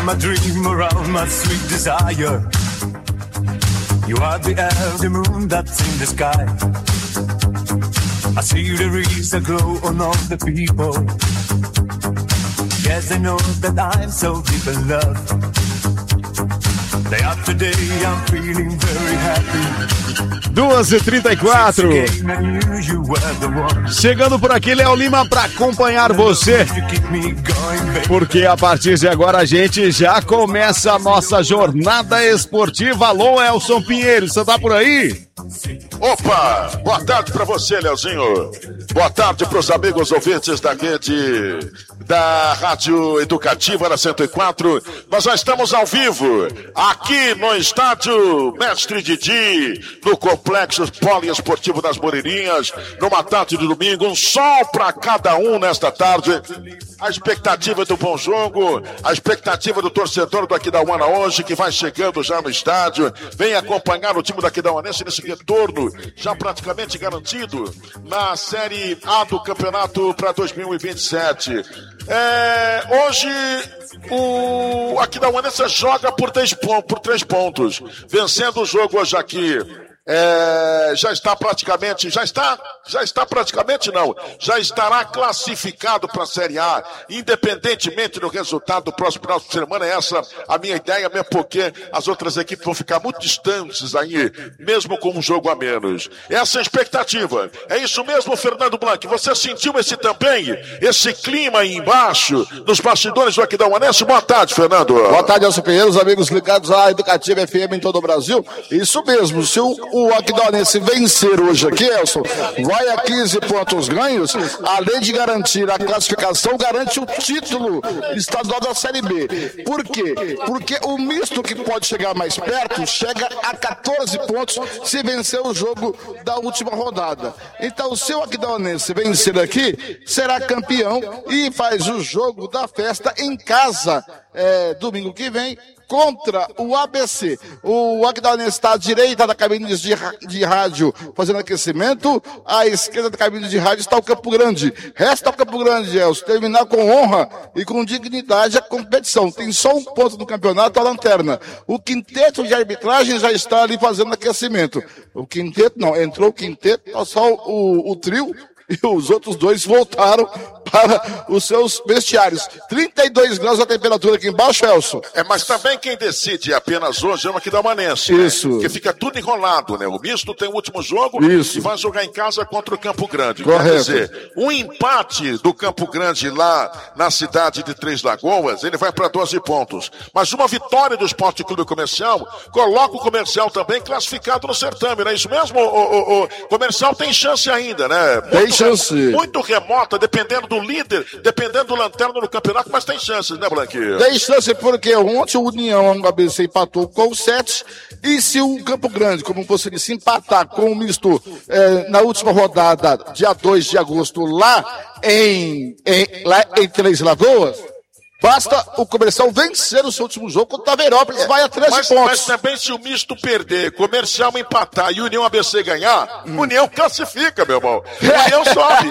my dream around my sweet desire. You are the air, the moon that's in the sky. I see there is a glow on all the people. Yes, I know that I'm so deep in love. Day after day I'm feeling very happy. 2h34. Chegando por aqui, Léo Lima, para acompanhar você. Porque a partir de agora a gente já começa a nossa jornada esportiva. Alô, Elson Pinheiro, você tá por aí? Opa, boa tarde pra você, Leozinho. Boa tarde pros amigos ouvintes da rede da Rádio Educativa na 104. Nós já estamos ao vivo aqui no estádio Mestre Didi, no Complexo Poliesportivo das Moreirinhas, numa tarde de domingo, um sol pra cada um nesta tarde. A expectativa do bom jogo, a expectativa do torcedor do Aquidauana hoje, que vai chegando já no estádio, vem acompanhar o time do Aquidauanense nesse retorno, já praticamente garantido na Série A do campeonato para 2027. Hoje o Aquidauanense joga por 3 pontos, vencendo o jogo hoje aqui. Já estará classificado para a Série A, independentemente do resultado do próximo final de semana. Essa a minha ideia, mesmo porque as outras equipes vão ficar muito distantes aí, mesmo com um jogo a menos. Essa é a expectativa. É isso mesmo, Fernando Blanc. Você sentiu esse clima aí embaixo, nos bastidores do Aquidauanense? Boa tarde, Fernando. Boa tarde, Elson Pinheiro, os amigos ligados à Educativa FM em todo o Brasil. Isso mesmo, se o Aquidauanense vencer hoje aqui, Elson, vai a 15 pontos ganhos, além de garantir a classificação, garante o título estadual da Série B. Por quê? Porque o misto que pode chegar mais perto, chega a 14 pontos se vencer o jogo da última rodada. Então, se o Aquidauanense vencer aqui, será campeão e faz o jogo da festa em casa, domingo que vem, contra o ABC. O Aquidauanense está à direita da cabine de rádio fazendo aquecimento, à esquerda da cabine de rádio está o Campo Grande. Resta o Campo Grande, Elcio, terminar com honra e com dignidade a competição. Tem só um ponto no campeonato, a lanterna. O quinteto de arbitragem já está ali fazendo aquecimento. O quinteto não, entrou o quinteto, só o trio, e os outros dois voltaram para os seus vestiários. 32 graus a temperatura aqui embaixo, Elson. Mas também quem decide apenas hoje é o Aquidauanense. Isso. Né? Porque fica tudo enrolado, né? O misto tem o último jogo. Isso. E vai jogar em casa contra o Campo Grande. Correto. Quer dizer, um empate do Campo Grande lá na cidade de Três Lagoas, ele vai para 12 pontos. Mas uma vitória do Esporte Clube Comercial coloca o Comercial também classificado no certame, não é isso mesmo? O Comercial tem chance ainda, né? Tem chance. Muito remota, dependendo do líder, dependendo do lanterna no campeonato, mas tem chances, né, Blanquinho? Tem chance porque ontem o União ABC empatou com o 7, e se o Campo Grande, como você disse, empatar com o misto na última rodada, dia 2 de agosto, lá em Três Lagoas, basta o Comercial vencer o seu último jogo contra o Taverópolis, vai a 13 pontos. Mas também se o misto perder, Comercial empatar e União ABC ganhar, União classifica, meu irmão. União sobe.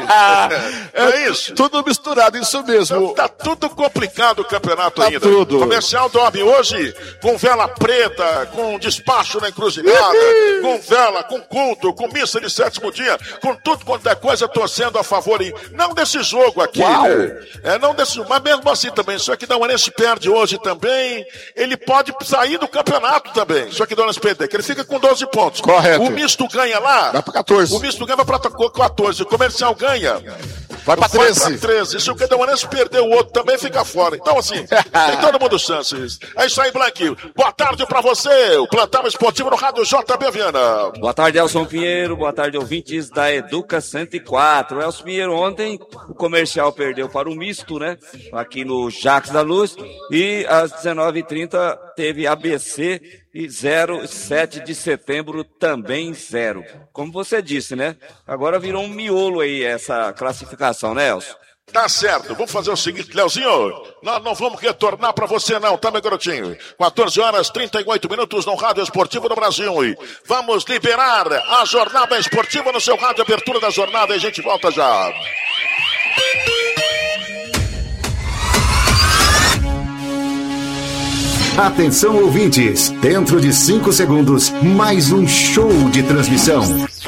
É isso. Tudo misturado, isso mesmo. Tá tudo complicado o campeonato ainda. Tudo. Comercial dorme hoje com vela preta, com despacho na encruzilhada, com vela, com culto, com missa de 7º dia, com tudo quanto é coisa torcendo a favor. Não desse jogo aqui. Né? Não desse jogo, mas mesmo assim também. Se o Aquidauanense perde hoje também, ele pode sair do campeonato também. Se o Aquidauanense perder, que ele fica com 12 pontos. Correto. O misto ganha lá. Vai para 14. O misto ganha, vai para 14. O Comercial ganha. Vai para 13. Se o Aquidauanense perder, o outro também fica fora. Então, assim, tem todo mundo chances. É isso aí, Blanquinho. Boa tarde pra você. O Plantão Esportivo no Rádio JB Viana. Boa tarde, Elson Pinheiro. Boa tarde, ouvintes da Educa 104. Elson Pinheiro, ontem o Comercial perdeu para o misto, né? Aqui no Jacques da Luz. E às 19h30 teve ABC e 7 de setembro também 0. Como você disse, né? Agora virou um miolo aí essa classificação, né, Elson? Tá certo, vamos fazer o seguinte, Leozinho, nós não vamos retornar pra você não, tá, meu garotinho? 14h38 no Rádio Esportivo do Brasil. E vamos liberar a jornada esportiva no seu rádio, abertura da jornada, e a gente volta já. Atenção, ouvintes, dentro de 5 segundos, mais um show de transmissão.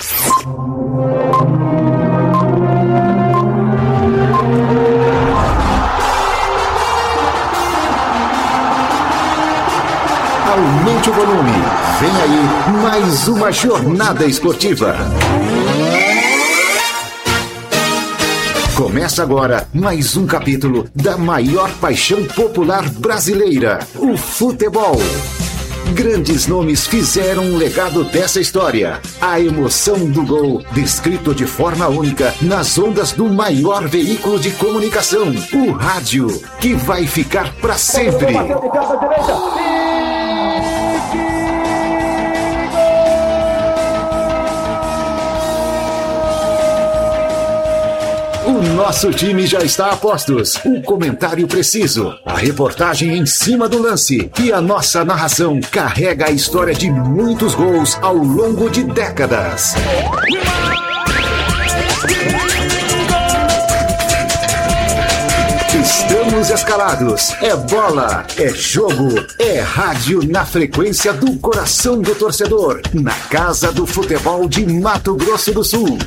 Aumente o volume. Vem aí mais uma jornada esportiva. Começa agora mais um capítulo da maior paixão popular brasileira, o futebol. Grandes nomes fizeram um legado dessa história. A emoção do gol, descrito de forma única nas ondas do maior veículo de comunicação, o rádio, que vai ficar para sempre. O nosso time já está a postos. O comentário preciso, a reportagem em cima do lance e a nossa narração carrega a história de muitos gols ao longo de décadas. Estamos escalados. É bola, é jogo, é rádio na frequência do coração do torcedor, na Casa do Futebol de Mato Grosso do Sul.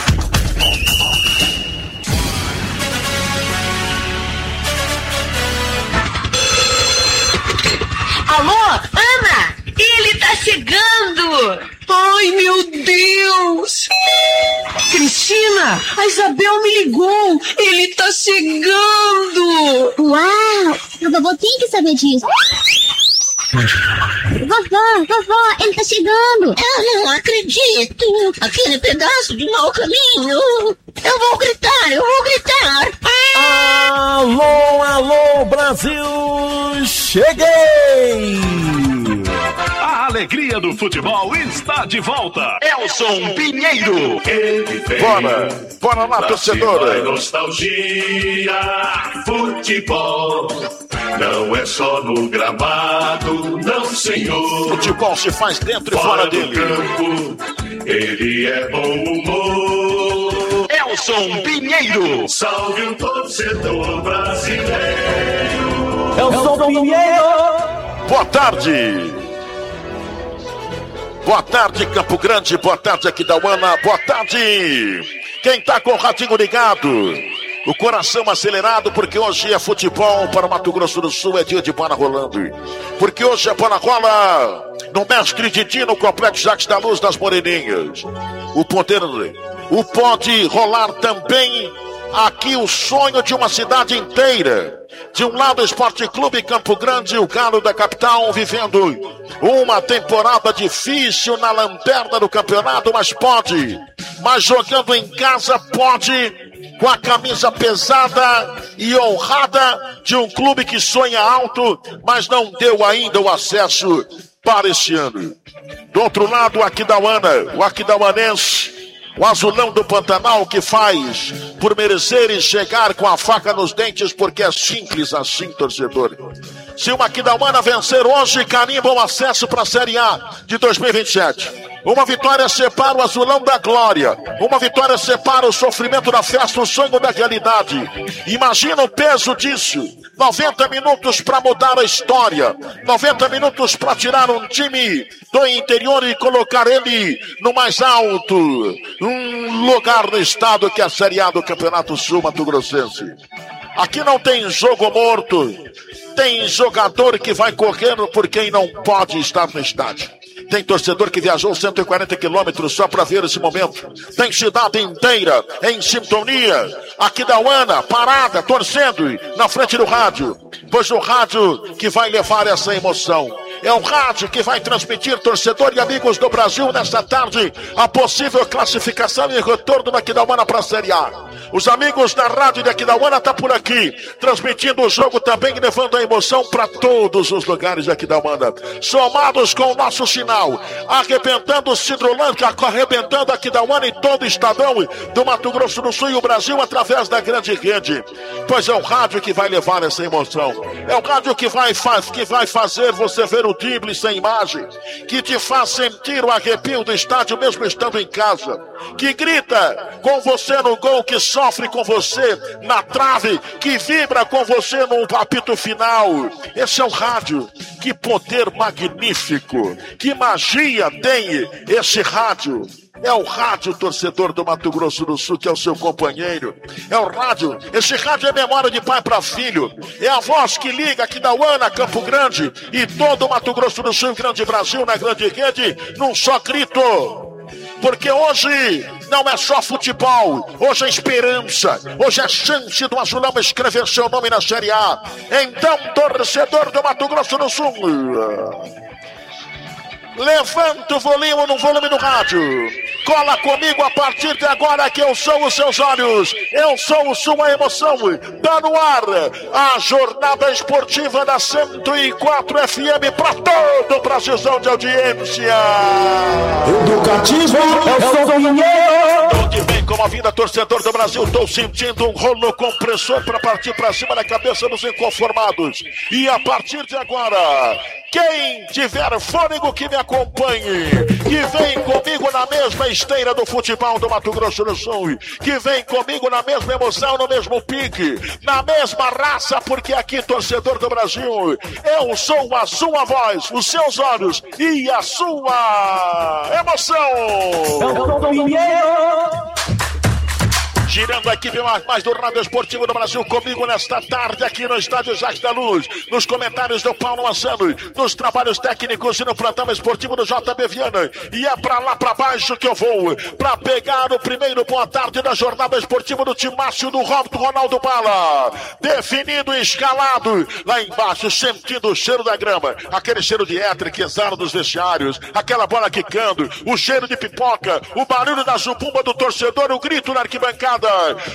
Alô, Ana? Ele tá chegando! Ai, meu Deus! Cristina, a Isabel me ligou! Ele tá chegando! Uau! O vovô tem que saber disso. Vovó, ele tá chegando! Eu não acredito! Aquele pedaço de mau caminho! Eu vou gritar! Alô, Brasil! Cheguei! A alegria do futebol está de volta. Elson Pinheiro. Bora lá, torcedora. Nostalgia, futebol. Não é só no gramado, não, senhor. Futebol se faz dentro e fora dele. Campo, ele é bom humor. Elson Pinheiro. Salve o torcedor brasileiro. Elson Pinheiro. Boa tarde. Boa tarde, Campo Grande. Boa tarde, Aquidauana. Boa tarde. Quem tá com o radinho ligado? O coração acelerado, porque hoje é futebol para o Mato Grosso do Sul, é dia de bola rolando. Porque hoje a bola rola no Mestre Didi, no Complexo Jacques da Luz das Moreninhas. O pode rolar também aqui o sonho de uma cidade inteira. De um lado, Esporte Clube Campo Grande, o Galo da capital, vivendo uma temporada difícil na lanterna do campeonato, mas jogando em casa pode, com a camisa pesada e honrada de um clube que sonha alto, mas não deu ainda o acesso para este ano. Do outro lado, o Aquidauana, o aquidauanense, o azulão do Pantanal, que faz por merecer e chegar com a faca nos dentes, porque é simples assim, torcedor. Se o Aquidauana vencer hoje, carimba o acesso para a Série A de 2027. Uma vitória separa o azulão da glória. Uma vitória separa o sofrimento da festa, o sonho da realidade. Imagina o peso disso. 90 minutos para mudar a história. 90 minutos para tirar um time do interior e colocar ele no mais alto. Um lugar no estado que é a Série A do Campeonato Sul Mato Grossense. Aqui não tem jogo morto. Tem jogador que vai correndo por quem não pode estar no estádio. Tem torcedor que viajou 140 quilômetros só para ver esse momento. Tem cidade inteira em sintonia. Aquidauana, parada, torcendo na frente do rádio. Pois o rádio que vai levar essa emoção. É o rádio que vai transmitir, torcedor e amigos do Brasil, nesta tarde, a possível classificação e retorno da Aquidauana para a Série A. Os amigos da rádio de Aquidauana estão por aqui, transmitindo o jogo também, levando a emoção para todos os lugares de Aquidauana. Somados com o nosso sinal, arrebentando o Cidrolândia, arrebentando Aquidauana e todo o estadão do Mato Grosso do Sul e o Brasil através da grande rede. Pois é o rádio que vai levar essa emoção. É o rádio que vai fazer você ver o inaudible, sem imagem, que te faz sentir o arrepio do estádio mesmo estando em casa, que grita com você no gol, que sofre com você na trave, que vibra com você no apito final. Esse é o rádio. Que poder magnífico, que magia tem esse rádio. É o rádio, torcedor do Mato Grosso do Sul, que é o seu companheiro. É o rádio. Esse rádio é memória de pai para filho. É a voz que liga aqui da Uana, Campo Grande, e todo o Mato Grosso do Sul, Grande Brasil, na grande rede, num só grito. Porque hoje não é só futebol, hoje é esperança, hoje é chance do Azulão escrever seu nome na Série A. Então, torcedor do Mato Grosso do Sul, levanta o volume do rádio. Cola comigo a partir de agora, que eu sou os seus olhos, eu sou sua emoção. Tá no ar a jornada esportiva da 104 FM para todo o Brasilzão de audiência. Educativo é o Pinheiro. Onde vem como a vida, torcedor do Brasil, tô sentindo um rolo compressor para partir para cima da cabeça dos inconformados. E a partir de agora, quem tiver fôlego que me acompanhe, que vem comigo na mesma esteira do futebol do Mato Grosso do Sul, que vem comigo na mesma emoção, no mesmo pique, na mesma raça, porque aqui, torcedor do Brasil, eu sou a sua voz, os seus olhos e a sua emoção. Girando a equipe mais do Rádio Esportivo do Brasil, comigo nesta tarde aqui no Estádio Jacques da Luz, nos comentários do Paulo Massano, nos trabalhos técnicos e no plantão esportivo do JB Viana. E é pra lá pra baixo que eu vou, pra pegar o primeiro boa tarde da jornada esportiva do Timácio do Ronaldo Bala. Definido e escalado lá embaixo, sentindo o cheiro da grama, aquele cheiro de éter que exala dos vestiários, aquela bola quicando, o cheiro de pipoca, o barulho da zupumba do torcedor, o grito na arquibancada.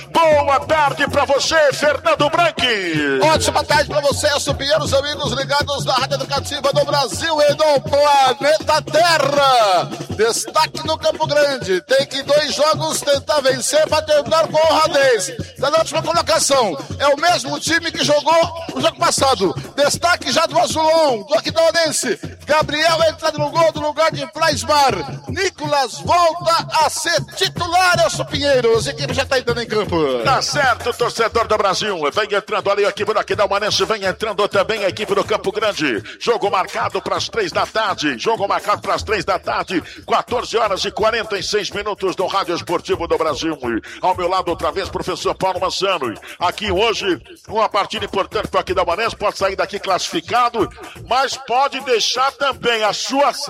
Boa tarde pra você, Fernando Branchi. Ótima tarde pra você, Pinheiros, amigos ligados na Rádio Educativa do Brasil e do planeta Terra. Destaque no Campo Grande. Tem que 2 jogos tentar vencer pra terminar com honradez. Na última colocação, é o mesmo time que jogou no jogo passado. Destaque já do Azulão, do Aquidauanense. Gabriel entra no gol do lugar de Flaismar. Nicolas volta a ser titular, Pinheiros. A equipe já tá entrando em campo. Tá certo, torcedor do Brasil. Vem entrando ali a equipe do Aquidauanense, vem entrando também a equipe do Campo Grande. Jogo marcado para as 3 da tarde. Jogo marcado para as 3 da tarde. 14 horas e 46 minutos do Rádio Esportivo do Brasil. Ao meu lado, outra vez, professor Paulo Massano. Aqui hoje, uma partida importante para o Aquidauanense. Pode sair daqui classificado, mas pode deixar também a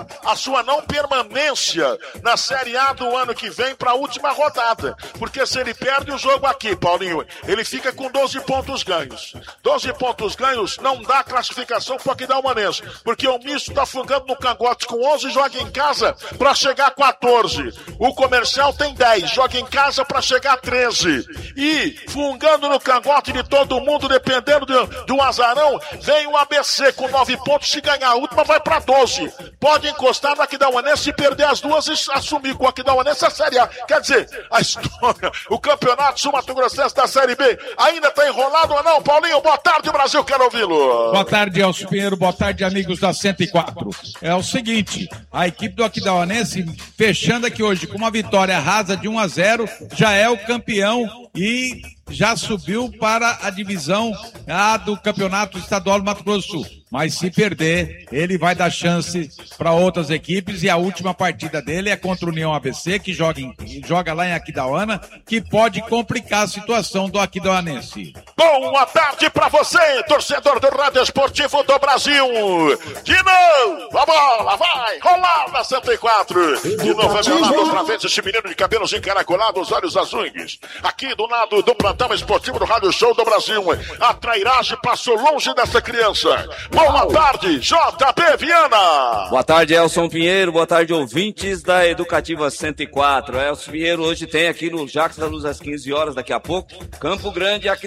sua não permanência na Série A do ano que vem para a última rodada. Porque se ele perde o jogo aqui, Paulinho, ele fica com 12 pontos ganhos. 12 pontos ganhos não dá classificação para o Aquidauanense, porque o misto está fungando no cangote com 11, joga em casa para chegar a 14. O Comercial tem 10, joga em casa para chegar a 13. E fungando no cangote de todo mundo, dependendo do azarão, vem o ABC com 9 pontos. Se ganhar a última, vai para 12. Pode encostar no Aquidauanense e perder as duas e assumir com o Aquidauanense a Série A. Quer dizer, a história, o campeonato sul-mato-grossense da Série B ainda está enrolado ou não? Paulinho, boa tarde, Brasil, quero ouvi-lo. Boa tarde, Elcio Pinheiro, boa tarde, amigos da 104. É o seguinte, a equipe do Aquidauanense, fechando aqui hoje com uma vitória rasa de 1-0, já é o campeão e já subiu para a divisão A do Campeonato Estadual do Mato Grosso do Sul. Mas se perder, ele vai dar chance para outras equipes e a última partida dele é contra o União ABC, que joga lá em Aquidauana, que pode complicar a situação do Aquidauanense. Boa tarde para você, torcedor do Rádio Esportivo do Brasil. De novo, a bola vai rolar na 104. De novo é meu lado outra vez esse menino de cabelos encaracolado, olhos azuis. Aqui do lado do plantão esportivo do Rádio Show do Brasil. A trairagem passou longe dessa criança. Boa tarde, JB Viana. Boa tarde, Elson Pinheiro. Boa tarde, ouvintes da Educativa 104. Elson Pinheiro hoje tem aqui no Jacques da Luz às 15 horas, daqui a pouco, Campo Grande e Aquidauanense.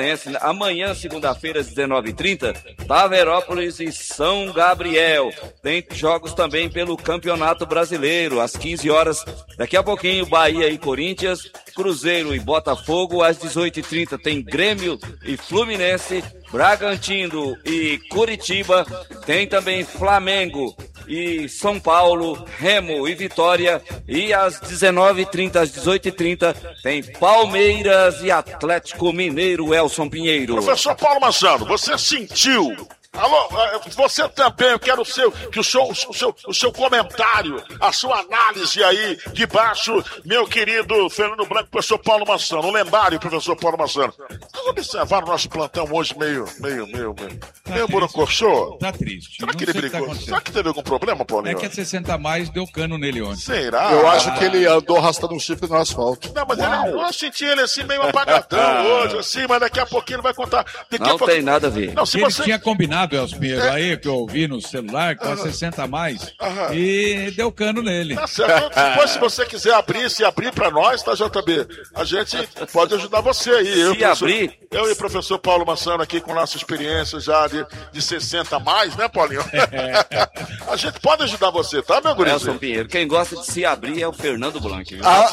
Aquidauanense. Amanhã, segunda-feira, às 19h30, Taverópolis e São Gabriel. Tem jogos também pelo Campeonato Brasileiro, às 15 horas. Daqui a pouquinho, Bahia e Corinthians, Cruzeiro e Botafogo. Às 18h30 tem Grêmio e Fluminense, Bragantino e Curitiba. Tem também Flamengo e São Paulo, Remo e Vitória. E às 19h30, às 18h30, tem Palmeiras e Atlético Mineiro, Elson Pinheiro. Professor Paulo Mazzano, você sentiu? Alô, você também, eu quero que o seu comentário, a sua análise aí de baixo, meu querido Fernando Blanco, professor Paulo Mazzano, o lendário professor Paulo Mazzano. Vocês observaram o nosso plantão hoje meio borocochô? Tá triste. Será que ele brigou? Será que teve algum problema, Paulinho? É que a 60 mais deu cano nele ontem. Será? Eu acho que ele andou arrastando um chifre no asfalto. Não, mas eu senti ele assim meio apagadão hoje, assim, mas daqui a pouquinho ele vai contar. Não tem nada a ver. Não, se ele você... tinha combinado, Elcio Pinheiro, aí que eu ouvi no celular, com a 60 mais, e deu cano nele. Tá certo. Depois, se você quiser abrir pra nós, tá, JB? A gente pode ajudar você aí. Eu e o professor Paulo Mazzano aqui com nossa experiência já de 60 mais, né, Paulinho? A gente pode ajudar você, tá, meu gurizinho? Elson Pinheiro, quem gosta de se abrir é o Fernando Blanco.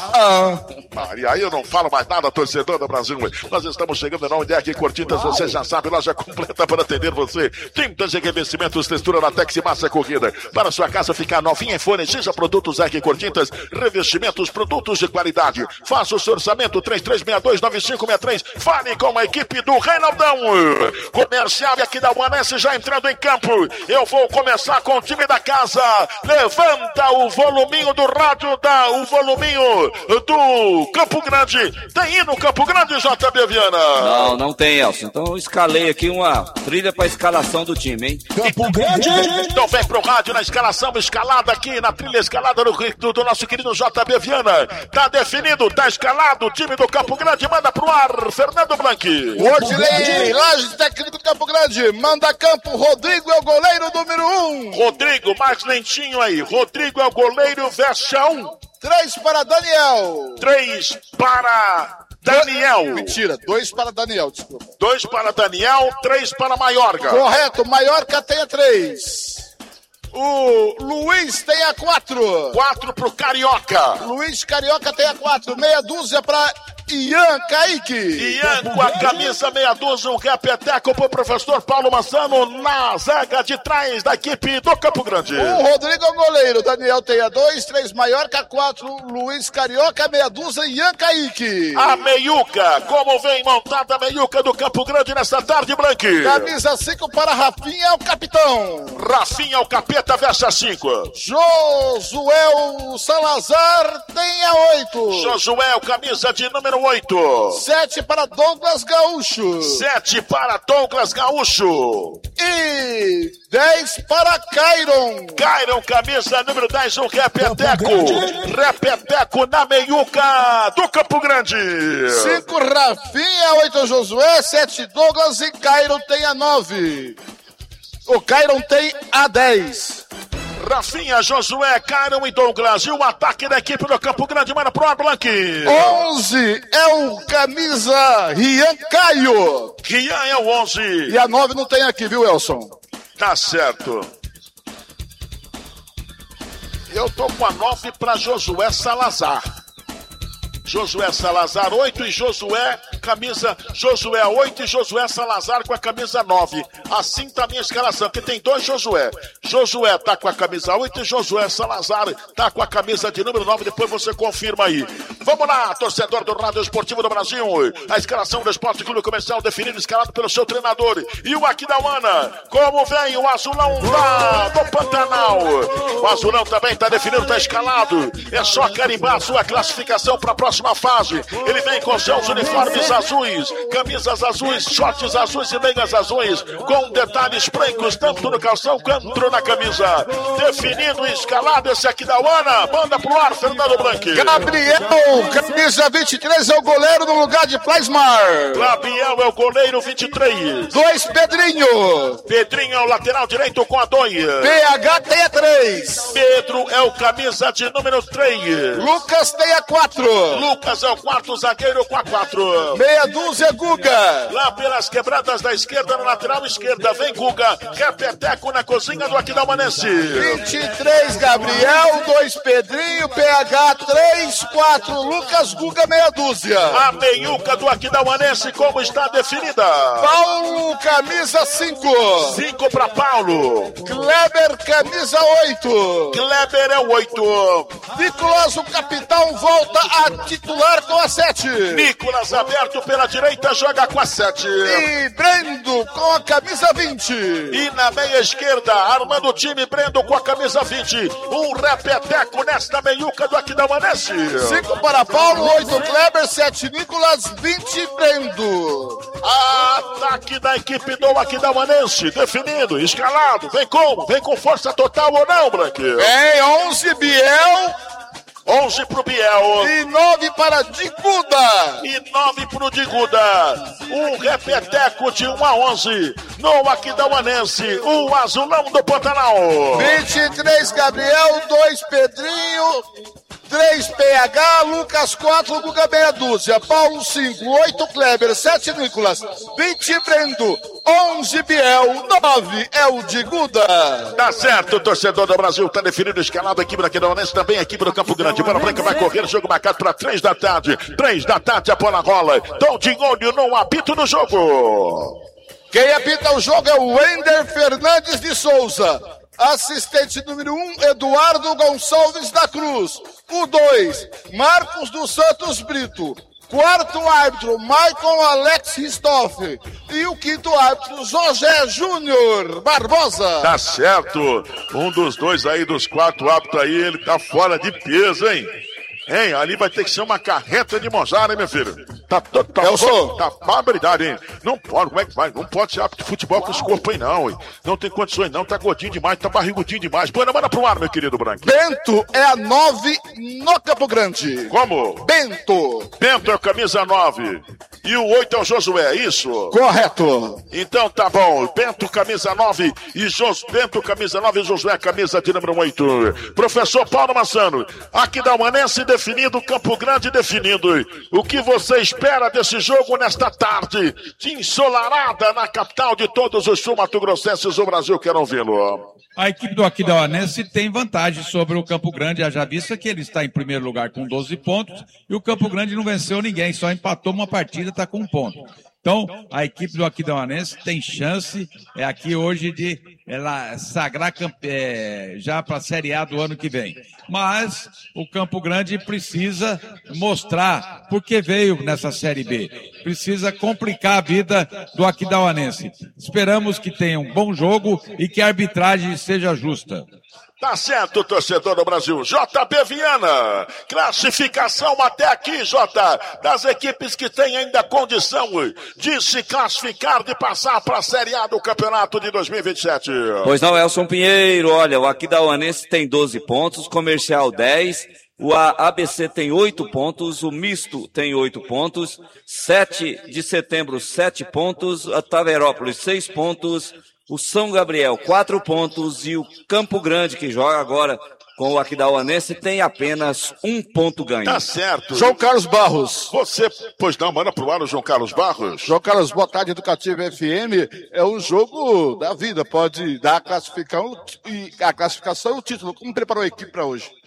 E aí eu não falo mais nada, torcedor do Brasil. Nós estamos chegando na Unidade Cortinas, você já sabe, loja completa para atender você. Tintas e revestimentos, textura latex e massa corrida. Para sua casa ficar novinha em fone, seja produtos RQ Cortinas, revestimentos, produtos de qualidade. Faça o seu orçamento, 3362-9563. Fale com a equipe do Reinaldão. Comercial aqui da Aquidauanense já entrando em campo. Eu vou começar com o time da casa. Levanta o voluminho do rádio, o voluminho do Campo Grande. Tem hino Campo Grande, JB Viana? Não tem, Elson. Então eu escalei aqui uma trilha para escalação do time, hein? Campo Grande! Então vem pro rádio na escalação escalada aqui, na trilha escalada do nosso querido JB Viana. Tá definido, tá escalado o time do Campo Grande. Manda pro ar, Fernando Blanqui. Odilei, Laje, técnico do Campo Grande. Manda campo, Rodrigo é o goleiro número 1. Rodrigo, mais lentinho aí. Rodrigo é o goleiro, versa 1. 3 para Daniel. 3 para Daniel. Mentira, 2 para Daniel, desculpa. 2 para Daniel, 3 para Maiorca. Correto, Maiorca tem a 3. O Luiz tem a 4. 4 pro Carioca. Luiz Carioca tem a 4. Meia dúzia pra Ian Kaique. Ian com a camisa meia dúzia, um repeteco pro professor Paulo Mazzano na zaga de trás da equipe do Campo Grande. O Rodrigo é o goleiro, Daniel tem a 2, 3 Maiorca, 4 Luiz Carioca, meia dúzia Ian Kaique. A meiuca, como vem montada a meiuca do Campo Grande nessa tarde, Blanqui. Camisa 5 para Rafinha, o capitão. Rafinha, o capeta, versa 5. Josué Salazar tem a 8. Josué, camisa de número 8. 7 para Douglas Gaúcho. 7 para Douglas Gaúcho. E 10 para Cairon. Cairon, camisa número 10, um repeteco. Repeteco na meiuca do Campo Grande. 5 Rafinha, 8 Josué, 7 Douglas e Cairon tem a 9. O Cairon tem a 10. Rafinha, Josué, Cairon e Douglas. E o ataque da equipe do Campo Grande, manda pro ar, Blanqui. 11 é o camisa Rian Caio. Rian é o 11. E a 9 não tem aqui, viu, Elson? Tá certo. Eu tô com a 9 pra Josué Salazar. Josué Salazar 8 e Josué, camisa Josué 8 e Josué Salazar com a camisa 9. Assim tá a minha escalação, porque tem 2 Josué. Josué tá com a camisa 8 e Josué Salazar tá com a camisa de número 9. Depois você confirma aí. Vamos lá, torcedor do Rádio Esportivo do Brasil. A escalação do Esporte Clube Comercial definido, escalado pelo seu treinador. E o Aquidauana, como vem o azulão lá do Pantanal. O azulão também tá definido, tá escalado. É só carimbar a sua classificação para a próxima fase. Ele vem com seus uniformes azuis, camisas azuis, shorts azuis e meias azuis, com detalhes brancos tanto no calção quanto na camisa. Definido e escalado esse Aquidauana. Manda pro ar, Fernando Blanqui. Gabriel, camisa 23, é o goleiro no lugar de Plasmar. Gabriel é o goleiro 23. 2 Pedrinho. Pedrinho é o lateral direito com a 2. PH tem a 3. Pedro é o camisa de número 3. Lucas tem a 4. Lucas é o quarto zagueiro com a 4. Meia dúzia, Guga. Lá pelas quebradas da esquerda, na lateral esquerda. Vem, Guga. Repeteco na cozinha do Aquidauanense. 23, Gabriel. 2, Pedrinho. PH, 3, 4, Lucas. Guga, meia dúzia. A meiuca do Aquidauanense, como está definida? Paulo, camisa 5. 5 para Paulo. Kleber, camisa 8. Kleber é o 8. Nicolas, o capitão, volta a titular com a 7. Nicolas aberto pela direita, joga com a 7. E Brendo com a camisa 20. E na meia esquerda, armando o time, Brendo com a camisa 20. Um repeteco nesta meiuca do Aquidauanense. 5 para Paulo, 8 Kleber, 7 Nicolas, 20 Brendo. Ataque da equipe do Aquidauanense, definido, escalado. Vem como? Vem com força total ou não, Branquinho? Vem 11 Biel. 11 pro Biel. E 9 para Diguda. E 9 pro Diguda. Um repeteco de 1 a 11 no Aquidauanense. O azulão do Pantanal. 23 Gabriel, 2 Pedrinho, 3 PH, Lucas 4, Guga meia dúzia, Paulo 5, 8 Kleber, 7 Nicolas, 20 Brendo, 11 Biel, 9 é o Diguda. Tá certo, torcedor do Brasil, tá definido, escalado, a equipe do Aquidauanense, também a equipe do Campo Grande. Bola branca vai correr, jogo marcado para 3 da tarde. 3 da tarde, a bola rola. Tô de olho no apito do jogo. Quem apita o jogo é o Wender Fernandes de Souza. Assistente número 1, Eduardo Gonçalves da Cruz. O 2, Marcos dos Santos Brito. Quarto árbitro, Michael Alex Ristoff. E o quinto árbitro, José Júnior Barbosa. Tá certo. Um dos dois aí, dos 4 árbitros aí, ele tá fora de peso, hein? Hein, ali vai ter que ser uma carreta de mozara, hein, meu filho? Tá barbaridade, hein? Não pode, como é que vai? Não pode ser árbitro de futebol com esse corpo aí, não, hein? Não tem condições, não. Tá gordinho demais, tá barrigudinho demais. Manda pro ar, meu querido Branco. Bento é a 9 no Campo Grande. Como? Bento. Bento é a camisa 9. E o 8 é o Josué, é isso? Correto. Então tá bom. Bento, camisa 9. E Bento, camisa 9. E Josué, camisa de número 8. Professor Paulo Massano, Aquidauanense definido, Campo Grande definido. O que você espera desse jogo nesta tarde de ensolarada na capital de todos os sul-mato-grossenses do Brasil? Quero vê-lo. A equipe do Aquidauanense tem vantagem sobre o Campo Grande, haja vista que ele está em primeiro lugar com 12 pontos e o Campo Grande não venceu ninguém, só empatou uma partida, está com 1 ponto. Então, a equipe do Aquidauanense tem chance aqui hoje de ela sagrar já para a Série A do ano que vem. Mas o Campo Grande precisa mostrar por que veio nessa Série B. Precisa complicar a vida do Aquidauanense. Esperamos que tenha um bom jogo e que a arbitragem seja justa. Tá certo, torcedor do Brasil. JB Viana, classificação até aqui, Jota, das equipes que têm ainda condição de se classificar, de passar para a Série A do Campeonato de 2027. Pois não, Elson Pinheiro, olha, o Aquidauanense tem 12 pontos, Comercial 10, o ABC tem 8 pontos, o Misto tem 8 pontos, 7 de setembro 7 pontos, a Taverópolis 6 pontos, o São Gabriel 4 pontos e o Campo Grande, que joga agora com o Aquidauanense, tem apenas 1 ponto ganho. Tá certo. João Carlos Barros. Você, pois não, manda pro ar o João Carlos Barros. João Carlos, boa tarde, Educativa FM. É um jogo da vida, pode dar a classificação e o título. Como preparou a equipe para hoje?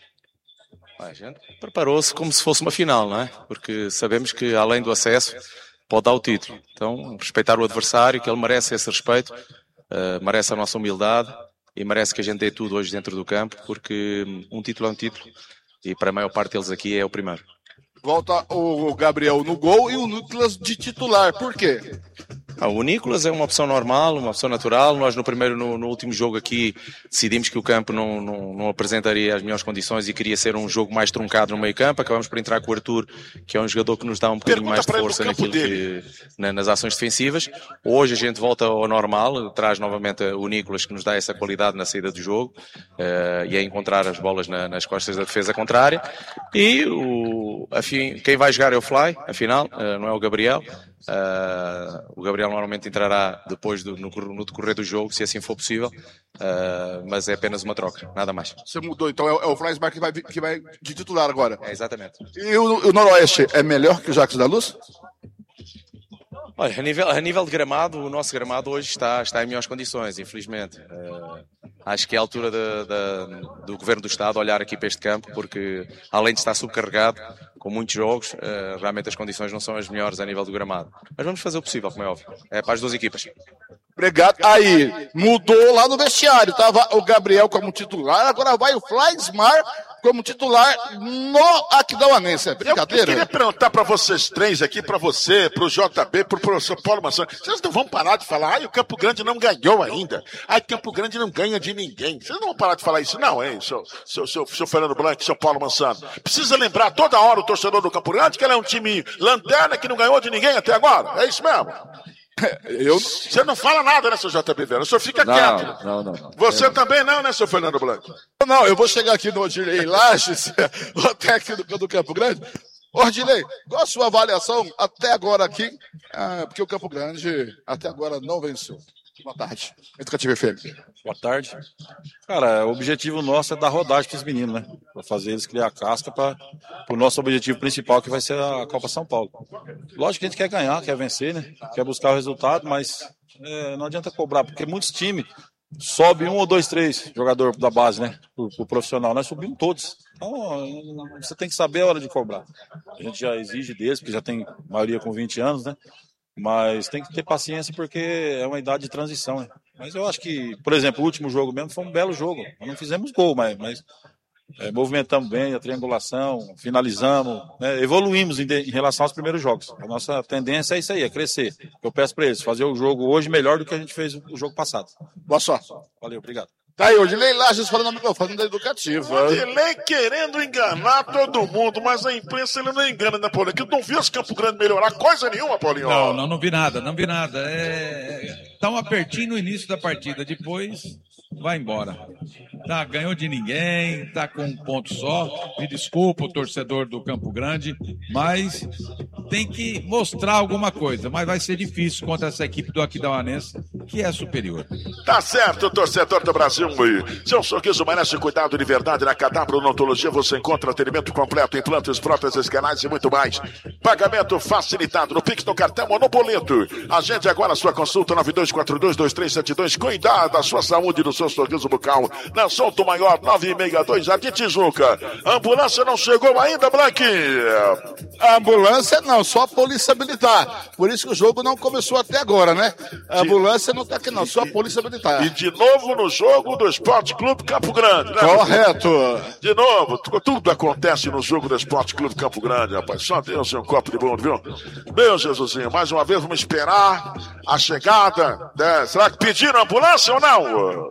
A gente preparou-se como se fosse uma final, não é? Porque sabemos que além do acesso pode dar o título. Então, respeitar o adversário, que ele merece esse respeito. Merece a nossa humildade e merece que a gente dê tudo hoje dentro do campo, porque um título é um título e para a maior parte deles aqui é o primeiro. Volta o Gabriel no gol e o Nicolas de titular, por quê? O Nicolas é uma opção normal, uma opção natural. Nós no último jogo aqui decidimos que o campo não apresentaria as melhores condições e queria ser um jogo mais truncado no meio campo. Acabamos por entrar com o Arthur, que é um jogador que nos dá um bocadinho mais de força nas ações defensivas. Hoje a gente volta ao normal, traz novamente o Nicolas, que nos dá essa qualidade na saída do jogo e a encontrar as bolas nas costas da defesa contrária. E quem vai jogar é o Fly, afinal, não é o Gabriel. O Gabriel normalmente entrará depois no decorrer do jogo, se assim for possível, mas é apenas uma troca, nada mais. Você mudou, então é o Fleisberg que vai de titular agora. É, exatamente. E o Noroeste é melhor que o Jacques da Luz? Olha, a nível de gramado, o nosso gramado hoje está em melhores condições, infelizmente. Acho que é a altura do Governo do Estado olhar aqui para este campo, porque além de estar subcarregado, com muitos jogos, realmente as condições não são as melhores a nível do gramado. Mas vamos fazer o possível, como é óbvio. É para as duas equipas. Obrigado. Aí, mudou lá no vestiário. Tava o Gabriel como titular, agora vai o Flaismar como titular no Aquidauanense. É brincadeira? Eu queria perguntar para vocês três aqui, para você, para o JB, para o professor Paulo Maçã. Vocês não vão parar de falar, o Campo Grande não ganhou ainda. Campo Grande não ganha de ninguém. Vocês não vão parar de falar isso, não, hein, seu Fernando Blanc, seu Paulo Mansano. Precisa lembrar toda hora o torcedor do Campo Grande que ele é um time lanterna que não ganhou de ninguém até agora. É isso mesmo? Você não fala nada, né, seu JB Vera? O senhor fica quieto. Não. Você também não, né, seu Fernando Blanco? Não, eu vou chegar aqui no Odilei Lages, o técnico do Campo Grande. Odilei, qual a sua avaliação até agora aqui? Porque o Campo Grande até agora não venceu. Boa tarde. Educativa FM. Boa tarde. Cara, o objetivo nosso é dar rodagem para os meninos, né? Para fazer eles criar casca para o nosso objetivo principal, que vai ser a Copa São Paulo. Lógico que a gente quer ganhar, quer vencer, né? Quer buscar o resultado, mas não adianta cobrar, porque muitos times sobem 1 ou 2, 3 jogadores da base, né? O profissional. Nós subimos todos. Então, você tem que saber a hora de cobrar. A gente já exige deles, porque já tem maioria com 20 anos, né? Mas tem que ter paciência porque é uma idade de transição, né? Mas eu acho que, por exemplo, o último jogo mesmo foi um belo jogo. Nós não fizemos gol, mas movimentamos bem a triangulação, finalizamos, né? Evoluímos em relação aos primeiros jogos. A nossa tendência é isso aí, é crescer. Eu peço para eles fazer o jogo hoje melhor do que a gente fez o jogo passado. Boa sorte. Valeu, obrigado. Tá aí, Odilei Lages falando no microfone da Educativa. Odilei querendo enganar todo mundo, mas a imprensa ele não engana, né, Paulinho? Que eu não vi esse Campo Grande melhorar coisa nenhuma, Paulinho. Não vi nada. Tá um apertinho no início da partida, depois vai embora. Ganhou de ninguém, tá com um ponto só. Me desculpa o torcedor do Campo Grande, mas tem que mostrar alguma coisa. Mas vai ser difícil contra essa equipe do Aquidauanense, que é superior. Tá certo, torcedor do Brasil. Seu sorriso merece cuidado de verdade. Na Cadabra Odontologia você encontra atendimento completo, implantes, próteses, canais e muito mais. Pagamento facilitado no Pix, no cartão ou no boleto. Agende agora a sua consulta 9242-2372. Cuidar da sua saúde e do seu sorriso bucal. Na Souto Maior 962, Jardim Tijuca. A ambulância não chegou ainda, Blanqui? A ambulância não, só a polícia militar. Por isso que o jogo não começou até agora, né? A ambulância não tá aqui não, só a polícia militar. E de novo no jogo do Esporte Clube Campo Grande, né? Correto. De novo, tudo acontece no jogo do Esporte Clube Campo Grande, rapaz. Só Deus é um copo de mundo, viu? Meu Jesusinho, mais uma vez vamos esperar a chegada, né? Será que pediram ambulância ou não?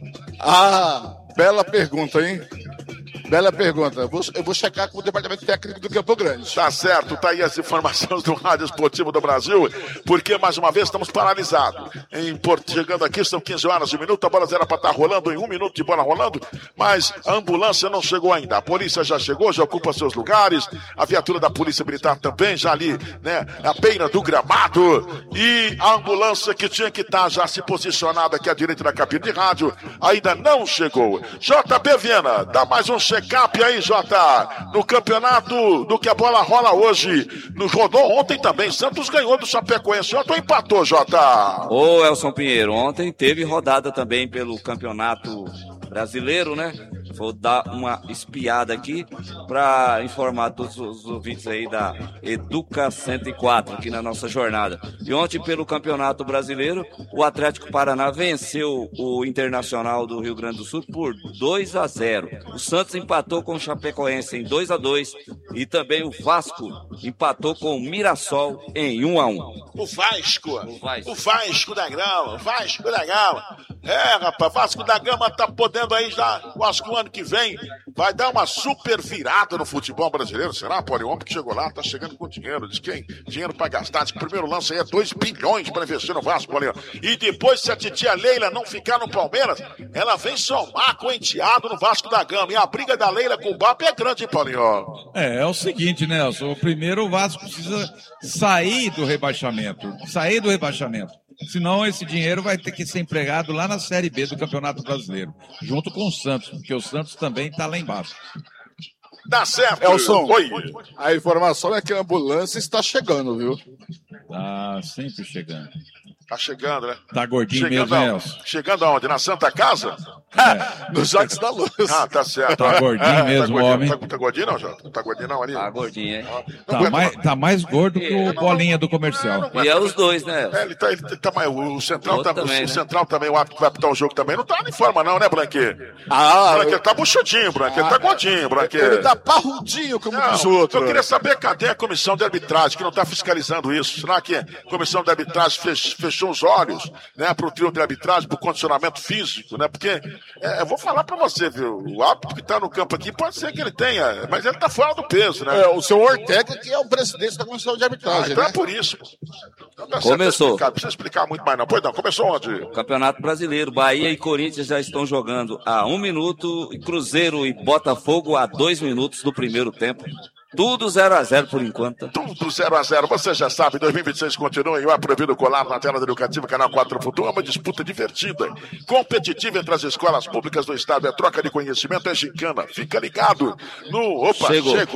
Bela pergunta, hein? Bela pergunta. Eu vou checar com o departamento técnico do Campo Grande. Tá certo, tá aí as informações do Rádio Esportivo do Brasil, porque mais uma vez estamos paralisados. Chegando aqui, são 15 horas e 1 minuto, a bola era para estar rolando em 1 minuto de bola rolando, mas a ambulância não chegou ainda. A polícia já chegou, já ocupa seus lugares, a viatura da Polícia Militar também, já ali, né, na beira do gramado, e a ambulância que tinha que estar já se posicionada aqui à direita da cabine de rádio, ainda não chegou. JB Viana, dá mais um check-up aí, Jota, no campeonato do que a bola rola hoje. Rodou ontem também, Santos ganhou do Chapecoense, ontem empatou, Jota. Ô, Elson Pinheiro, ontem teve rodada também pelo campeonato brasileiro, né? Vou dar uma espiada aqui para informar todos os ouvintes aí da Educa 104 aqui na nossa jornada. E ontem, pelo Campeonato Brasileiro, o Atlético Paraná venceu o Internacional do Rio Grande do Sul por 2-0. O Santos empatou com o Chapecoense em 2-2 e também o Vasco empatou com o Mirassol em 1-1. O Vasco da Gama, rapaz, Vasco da Gama tá podendo aí já, eu acho que o ano que vem vai dar uma super virada no futebol brasileiro, será, Paulinho? O homem que chegou lá tá chegando com dinheiro, diz que tem dinheiro pra gastar, diz que o primeiro lance aí é 2 bilhões pra investir no Vasco, Paulinho. E depois, se a titia Leila não ficar no Palmeiras, ela vem somar com o enteado no Vasco da Gama, e a briga da Leila com o BAP é grande, hein, Paulinho? É o seguinte, Nelson, primeiro o Vasco precisa sair do rebaixamento, senão esse dinheiro vai ter que ser empregado lá na Série B do Campeonato Brasileiro, junto com o Santos, porque o Santos também está lá embaixo. Tá certo. Elson, oi. A informação é que a ambulância está chegando, viu? Tá sempre chegando. Tá chegando, né? Tá gordinho chegando mesmo, Nelson. Chegando aonde? Na Santa Casa? Nos Jacques da Luz. Ah, tá certo. Tá gordinho mesmo, tá gordinho. homem. Tá gordinho não, Jota? Tá gordinho não ali? Tá gordinho, hein? Tá mais gordo que o Bolinha do comercial. E é os dois, né? Ele tá mais. O Central também, o né? Central também, o árbitro que vai apitar o jogo também, não tá em forma não, né, Branque? Branque, ele tá buchudinho, Branque. Ele tá gordinho, Branque. Ele tá parrudinho, como diz o outro. Eu queria saber cadê a comissão de arbitragem que não tá fiscalizando isso. Será que a comissão de arbitragem fechou os olhos, né, pro trio de arbitragem, pro condicionamento físico, né? Porque, eu vou falar pra você, viu? O árbitro que tá no campo aqui, pode ser que ele tenha, mas ele tá fora do peso, né? O seu Ortega, que é o presidente da comissão de arbitragem, então né? é por isso. Então tá Começou. Não precisa explicar muito mais não. Pois não, começou onde? Campeonato Brasileiro, Bahia e Corinthians já estão jogando há 1 minuto, e Cruzeiro e Botafogo há 2 minutos do primeiro tempo. Tudo 0-0 por enquanto. Tudo 0-0. Você já sabe, 2026 continua e o Proibido Colar na tela da Educativa, Canal 4 Futuro. É uma disputa divertida, competitiva entre as escolas públicas do estado. É troca de conhecimento, é gincana. Fica ligado no... Opa,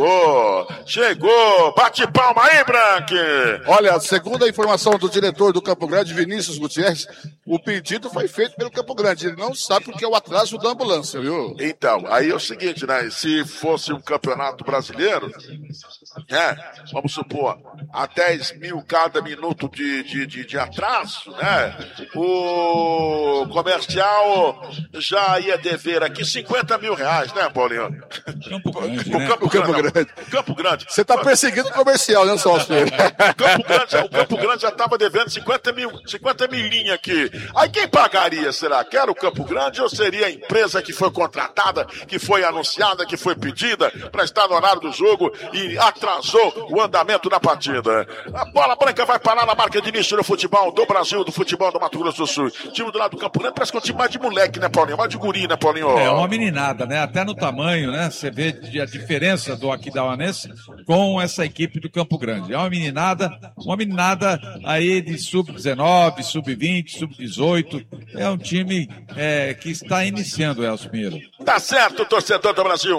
chegou. Bate palma aí, Branque. Olha, segundo a informação do diretor do Campo Grande, Vinícius Gutierrez, o pedido foi feito pelo Campo Grande. Ele não sabe porque é o atraso da ambulância, viu? Então, aí é o seguinte, né? Se fosse um campeonato brasileiro, vamos supor, a 10 mil cada minuto de atraso, né? O comercial já ia dever aqui 50 mil reais, né, Paulinho? Campo Grande, o né? Campo Grande. Você tá perseguindo o comercial, né, sócio? O Campo Grande já estava devendo 50 milinha aqui. Aí quem pagaria, será? Que era o Campo Grande ou seria a empresa que foi contratada, que foi anunciada, que foi pedida para estar no horário do jogo e atrasou o andamento da partida? A bola branca vai parar na marca de início do futebol do Brasil, do futebol do Mato Grosso do Sul. O time do lado do Campo Grande parece que é um time mais de moleque, né, Paulinho? Mais de guri, né, Paulinho? É uma meninada, né? Até no tamanho, né? Você vê a diferença do Aquidauanense com essa equipe do Campo Grande. É uma meninada aí de sub-19, sub-20, sub-18. É um time que está iniciando, Elcio Pinheiro. Tá certo, torcedor do Brasil.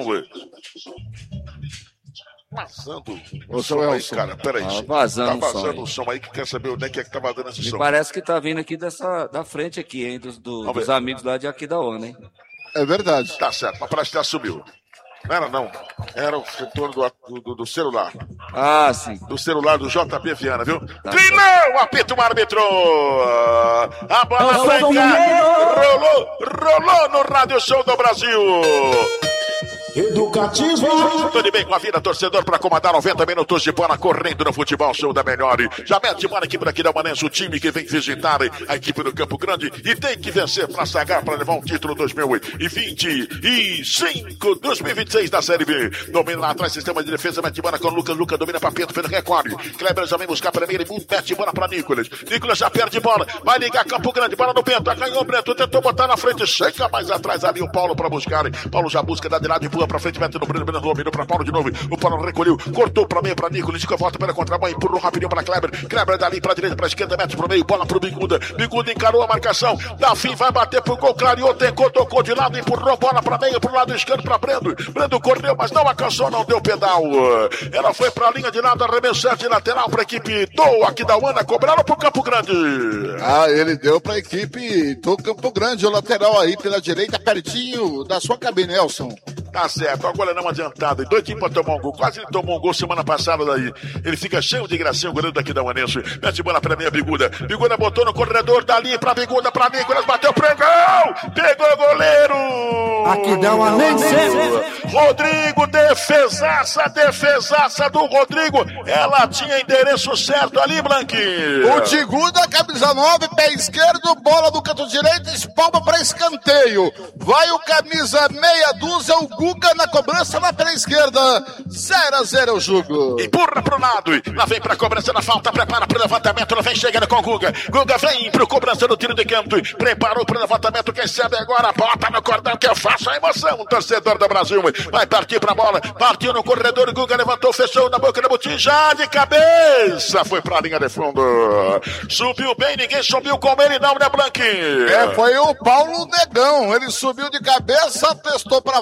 Vazando o som aí, cara, peraí. Tá vazando o som aí, que quer saber onde é que tá vazando esse som. Parece que tá vindo aqui da frente aqui, hein, dos amigos lá de Aquidauana, hein. É verdade. Tá certo, mas parece que já subiu. Não era não, era o retorno do celular. Ah, sim. Do celular do JP Viana, viu? Trilhão, apita o árbitro. A bola rolou no Rádio Show do Brasil. Educativo. Tudo bem com a vida, torcedor, para comandar 90 minutos de bola correndo no futebol show da melhor. Já mete bola aqui por aqui da Manense, o time que vem visitar a equipe do Campo Grande e tem que vencer para sagar, para levar um título 2025, 2026 da Série B. Domina lá atrás, sistema de defesa, mete bola com o Lucas domina para Pedro, Pedro recorre. Kleber já vem buscar primeiro e mete bola para Nicolas. Nicolas já perde bola, vai ligar Campo Grande, bola no Pedro, ganhou o Brento, tentou botar na frente, chega mais atrás ali o Paulo para buscar. Paulo já busca, dá de lado e empurra pra frente, mete no Breno, dominou pra Paulo de novo. O Paulo recolheu, cortou pra meio pra Nicolas, Nico volta pela contramão, empurrou rapidinho pra Kleber. Kleber dali pra direita, pra esquerda, mete pro meio, bola pro Biguda. Biguda encarou a marcação, dá fim, vai bater pro gol, clareou, tocou de lado, empurrou bola pra meio, pro lado esquerdo pra Brendo. Brendo correu, mas não alcançou, não deu pedal. Ela foi pra linha de lado, arremessou de lateral pra equipe do Aquidauana, cobraram pro Campo Grande. Ele deu pra equipe do Campo Grande, o lateral aí pela direita, pertinho da sua cabine, Nelson. Tá certo, agora não adiantado. Doidinho pra tomar um gol. Quase ele tomou um gol semana passada daí. Ele fica cheio de gracinha, o goleiro daqui da Manense. Mete bola pra meia, Biguda. Biguda botou no corredor dali pra Biguda, pra Nicolas. Bateu, pregão! Pegou o goleiro! Aqui dá uma Rodrigo, defesaça do Rodrigo. Ela tinha endereço certo ali, Blanquinho. O Biguda, camisa 9, pé esquerdo, bola do canto direito, espalma pra escanteio. Vai o camisa meia dúzia, o Guga na cobrança lá pela esquerda. 0-0 o jogo. Empurra pro lado. Lá vem pra cobrança na falta. Prepara pro levantamento. Lá vem chegando com o Guga. Guga vem pro cobrança do tiro de canto. Preparou pro levantamento. Quem sabe agora bota no cordão que eu faço a emoção. O torcedor do Brasil vai partir pra bola. Partiu no corredor. Guga levantou, fechou na boca da botija de cabeça. Foi pra linha de fundo. Subiu bem. Ninguém subiu como ele não, né, Blanquinho? Foi o Paulo Negão. Ele subiu de cabeça, testou pra fora,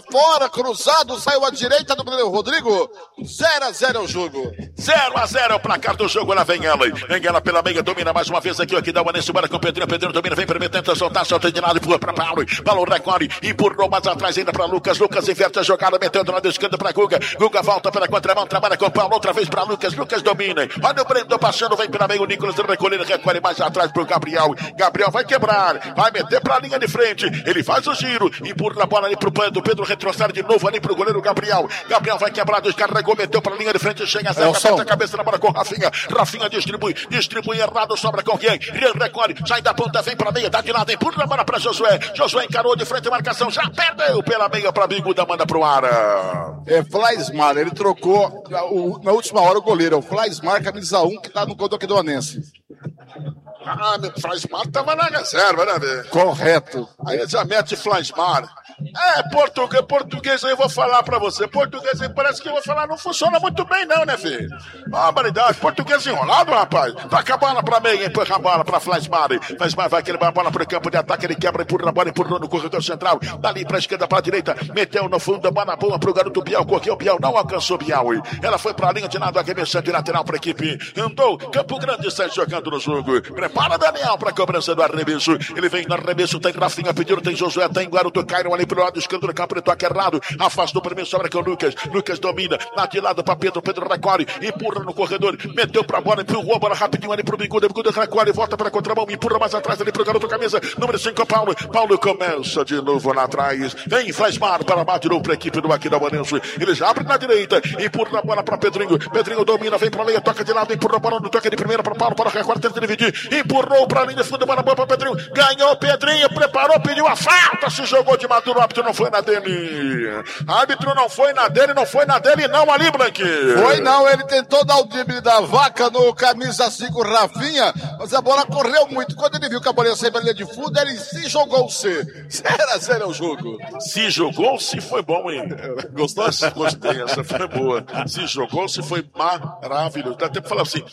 cruzado, saiu à direita do goleiro Rodrigo. 0-0 o jogo. 0-0 o placar do jogo. Lá vem ela. Vem ela pela meia, domina mais uma vez aqui o Aquidauanense. Bora com o Pedrinho. Pedrinho domina, vem primeiro, tenta soltar, solta de lado, empurra pra Paulo. Paulo recolhe, empurrou mais atrás ainda pra Lucas. Lucas inverte a jogada, metendo do lado esquerdo pra Guga. Guga volta pela contramão, trabalha com o Paulo, outra vez pra Lucas. Lucas domina. Olha o Breno passando, vem pela meia, o Nicolas recolhendo, recolhe mais atrás pro Gabriel. Gabriel vai quebrar, vai meter pra linha de frente. Ele faz o giro, empurra a bola ali pro Pedro. Pedro retrocede de novo ali pro goleiro Gabriel. Gabriel vai quebrar, descarregou, meteu pra linha de frente, chega a acerta a cabeça na bola com Rafinha. Rafinha distribui errado, sobra com quem? Rian recolhe, sai da ponta, vem pra meia, dá de lado, empurra a bola pra Josué. Josué encarou de frente a marcação, já perdeu pela meia pra Biguda, manda pro ar. É Flaismar, ele trocou na última hora o goleiro. É o Flaismar, camisa 1, que tá no gol do Aquidauanense. Meu Flaismar tava na reserva, né, velho? Correto. Aí já mete Flaismar. Português aí eu vou falar pra você. Português aí parece que eu vou falar, não funciona muito bem não, né, filho? Barbaridade, português enrolado, rapaz. Toca a bola pra meia, empurra a bola pra Flaismar. Flaismar vai querer a bola pro campo de ataque, ele quebra, empurra a bola, empurrou no corredor central. Dali pra esquerda, pra direita, meteu no fundo, a bola boa pro garoto Biel, correu o Biel, não alcançou o Biel. Ela foi pra linha de lado, arremessando de lateral pra equipe. Andou, Campo Grande sai jogando no jogo. Prepara Daniel pra cobrança do arremesso. Ele vem no arremesso, tem Rafinha pedindo, tem Josué, tem garoto Cairo ali pro lado esquerdo do campo, ele toca errado, afasta o primeiro, sobra com o Lucas. Lucas domina, lá de lado pra Pedro, Pedro recolhe, empurra no corredor, meteu pra bola, empurrou a bola rapidinho ali pro Biguda, Biguda recolhe, volta pra contramão, empurra mais atrás ali pro garoto camisa, número 5, Paulo. Paulo começa de novo lá atrás, vem Flaismar para baixo, tirou pra equipe do Aquidauanense, ele já abre na direita, empurra a bola pra Pedrinho, Pedrinho domina, vem pra meia, toca de lado, empurra a bola no toque de primeira pra Paulo, para recolhe, tenta dividir, empurrou pra linha de fundo, bola boa pra Pedrinho, ganhou Pedrinho, preparou, pediu a falta, se jogou de maduro, o árbitro não foi na dele. Árbitro não foi na dele, não ali, Blanqui. Foi não, ele tentou dar o drible da vaca no camisa 5 Rafinha, mas a bola correu muito. Quando ele viu que a bola ia sair pra linha de fundo, ele se jogou-se. 0-0 o jogo. Se jogou-se foi bom, hein? Gostou? Gostei, essa foi boa. Se jogou-se foi maravilhoso. Dá tempo de falar assim,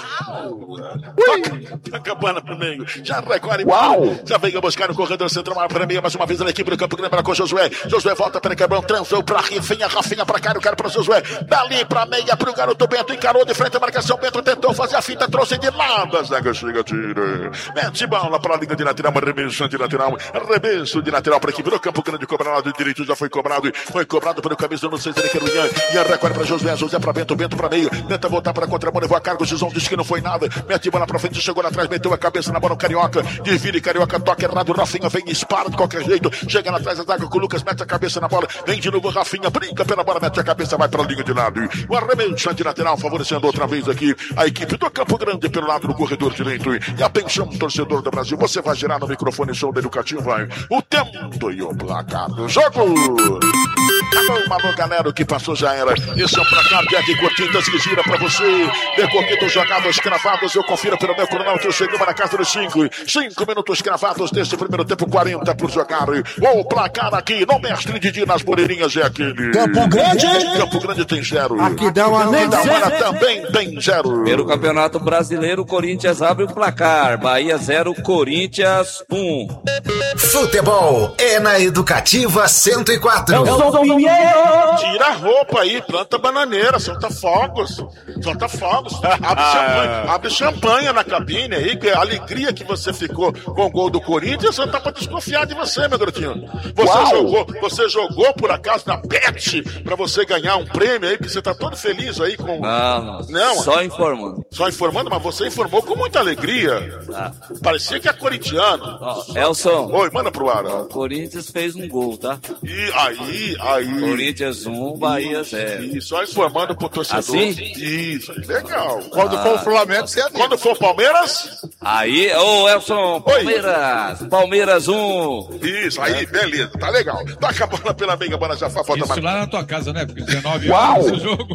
toca a bola pro meio. Já recolhe, já veio buscar no corredor central para meia, mais uma vez a equipe do Campo Grande com Josué. Josué volta para Quebrão, transou pra Rafinha, Rafinha pra cá, o cara pra Josué. Dali pra meia, pro garoto Bento, encarou de frente a marcação, Bento tentou fazer a finta, trouxe de lado, a zaga chega, tira. Mete bola pra liga de lateral, arremesso de lateral pra equipe do Campo Grande, cobrado de direito, já foi cobrado pelo camisa número 6, ele que é o Ian recolhe pra Josué, Josué pra Bento, Bento pra meio, tenta voltar pra contramão, levou a carga, o Gizão disse que não foi nada, mete bola pra frente, chegou lá atrás, meteu a cabeça na bola, o Carioca, divide Carioca, toca errado, Rafinha vem e dispara de qualquer jeito, chega lá atrás da zaga com o Lucas, mete a cabeça na bola, vem de novo Rafinha, brinca pela bola, mete a cabeça, vai pra linha de lado, o arremesso de lateral, favorecendo outra vez aqui a equipe do Campo Grande pelo lado do corredor direito, e atenção, torcedor do Brasil, você vai girar no microfone som da Educativo, vai, o tempo e o placar do jogo. Alô, galera, o que passou já era. Esse é o placar de Jack Cortintas que gira pra você. Decorridos, jogados, cravados. Eu confiro pelo meu cronômetro. Chegamos na casa dos 5 minutos cravados desse primeiro tempo, 40 por jogar. O placar aqui no Mestre Didi nas Moreirinhas é aquele. Campo Grande. Campo Grande tem 0. Aquidauanense também tem 0. Pelo Campeonato Brasileiro, Corinthians abre o placar. Bahia 0, Corinthians 1. Futebol é na Educativa 104. Tira a roupa aí, planta bananeira, solta fogos. Abre champanhe na cabine aí, que a alegria que você ficou com o gol do Corinthians, só tá pra desconfiar de você, meu garotinho. Você jogou por acaso na Bet pra você ganhar um prêmio aí, porque você tá todo feliz aí com... Não, só informando. Só informando, mas você informou com muita alegria. Parecia que é corintiano. Elson. Oi, manda pro ar. O Corinthians fez um gol, tá? E aí. Corinthians 1, Bahia 0. Isso, só informando pro torcedor. Assim? Isso, legal. Quando for o Flamengo, você é quando for o Palmeiras? Aí, Elson, Palmeiras 1. Isso, aí, beleza, tá legal. Toca a bola pela meia, a bola já falta mais. Isso lá na tua casa, né? Porque 19 horas esse jogo.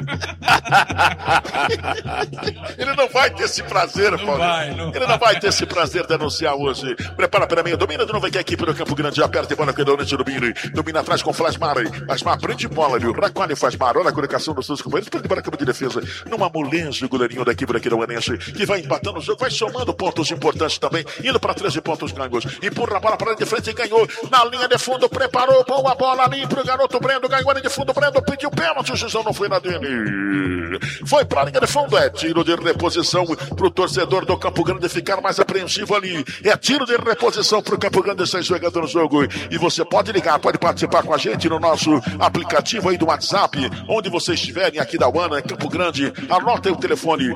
Ele não vai ter esse prazer, Paulo. Ele não vai ter esse prazer de anunciar hoje. Prepara pela meia, domina de novo aqui a equipe do Campo Grande, aperta e bola com o Donete Rubini. Domina atrás com o Flaismar. Flaismar prende bola ali, o recolhe Flaismar. Olha a colocação dos seus companheiros, prende bola campo de defesa. Numa moleza, o goleirinho da equipe do Aquidauanense, que vai empatando o jogo, vai somando somando pontos importantes também, indo para 13 pontos ganhos. Empurra a bola para de frente e ganhou na linha de fundo, preparou, boa bola ali pro garoto Brendo, ganhou a linha de fundo, Brendo pediu pênalti, o juizão não foi na dele. Foi pra linha de fundo, é tiro de reposição pro torcedor do Campo Grande ficar mais apreensivo ali. É tiro de reposição pro Campo Grande sair jogando no jogo. E você pode ligar, pode participar com a gente no nosso aplicativo aí do WhatsApp, onde vocês estiverem aqui da UANA, em Campo Grande. Anota aí o telefone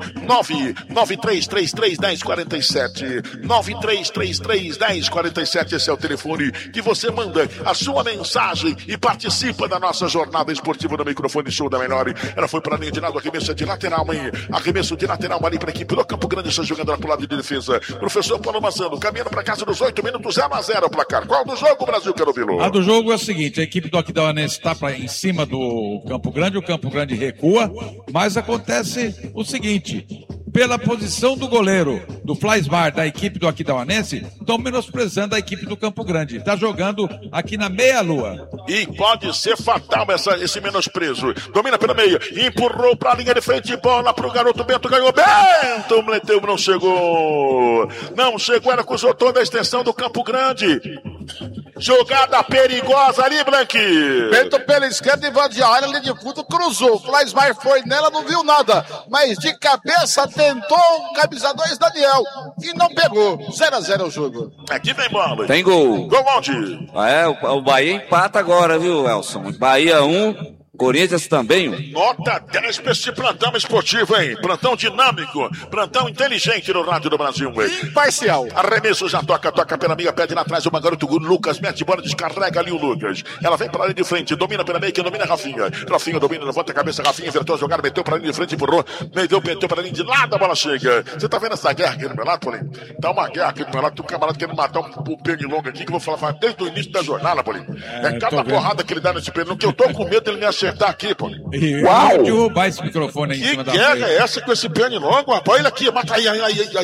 993331047. 93331047, esse é o telefone que você manda a sua mensagem e participa da nossa jornada esportiva no microfone show da melhor. Ela foi para a linha de lado, arremesso de lateral, hein? Arremesso de lateral ali para a equipe do Campo Grande, está jogando lá pro lado de defesa. Professor Paulo Massano, caminhando para casa dos 8 minutos, 0-0 o placar. Qual do jogo, Brasil, quero ouvi-lo? A do jogo é o seguinte, a equipe do Aquidauanense está em cima do Campo Grande, o Campo Grande recua, mas acontece o seguinte, pela posição do goleiro do Flaismar da equipe do Aquidauanense, estão menosprezando a equipe do Campo Grande. Está jogando aqui na meia-lua. E pode ser fatal esse menosprezo. Domina pela meia, empurrou para a linha de frente, bola para o garoto Bento, ganhou Bento, meteu, não chegou. Não chegou, ela cruzou toda a extensão do Campo Grande. Jogada perigosa ali, Blanqui. Bento pela esquerda, invadiu a área ali de fundo, cruzou. O Flaismar foi nela, não viu nada. Mas de cabeça tentou o camisa 2 Daniel e não pegou. 0-0 o jogo. Aqui vem bola. Tem gol. Gol onde? O Bahia empata agora, viu, Elson? Bahia 1. Corinthians também. Nota 10 para esse plantão esportivo, hein? Plantão dinâmico, plantão inteligente no Rádio do Brasil, hein? Imparcial. Arremesso já toca pela meia, pede lá atrás o garoto Lucas, mete bola, descarrega ali o Lucas. Ela vem para ali de frente, domina pela meia, que domina Rafinha. Rafinha domina, levanta a cabeça, Rafinha invertou a jogada, meteu para ali de frente, empurrou, meteu para ali de lado, a bola chega. Você tá vendo essa guerra aqui no meu lado, Paulinho? Tá uma guerra aqui no meu lado, tem um camarada querendo matar um pernilongo aqui, que eu vou falar desde o início da jornada, Paulinho. É cada porrada que ele dá nesse pernilongo, que eu tô com medo dele me acertar aqui, Paulinho. Uau! Derrubar esse microfone aí em cima da frente. Que guerra é essa com esse pernilongo, rapaz? Olha aqui, mata aí,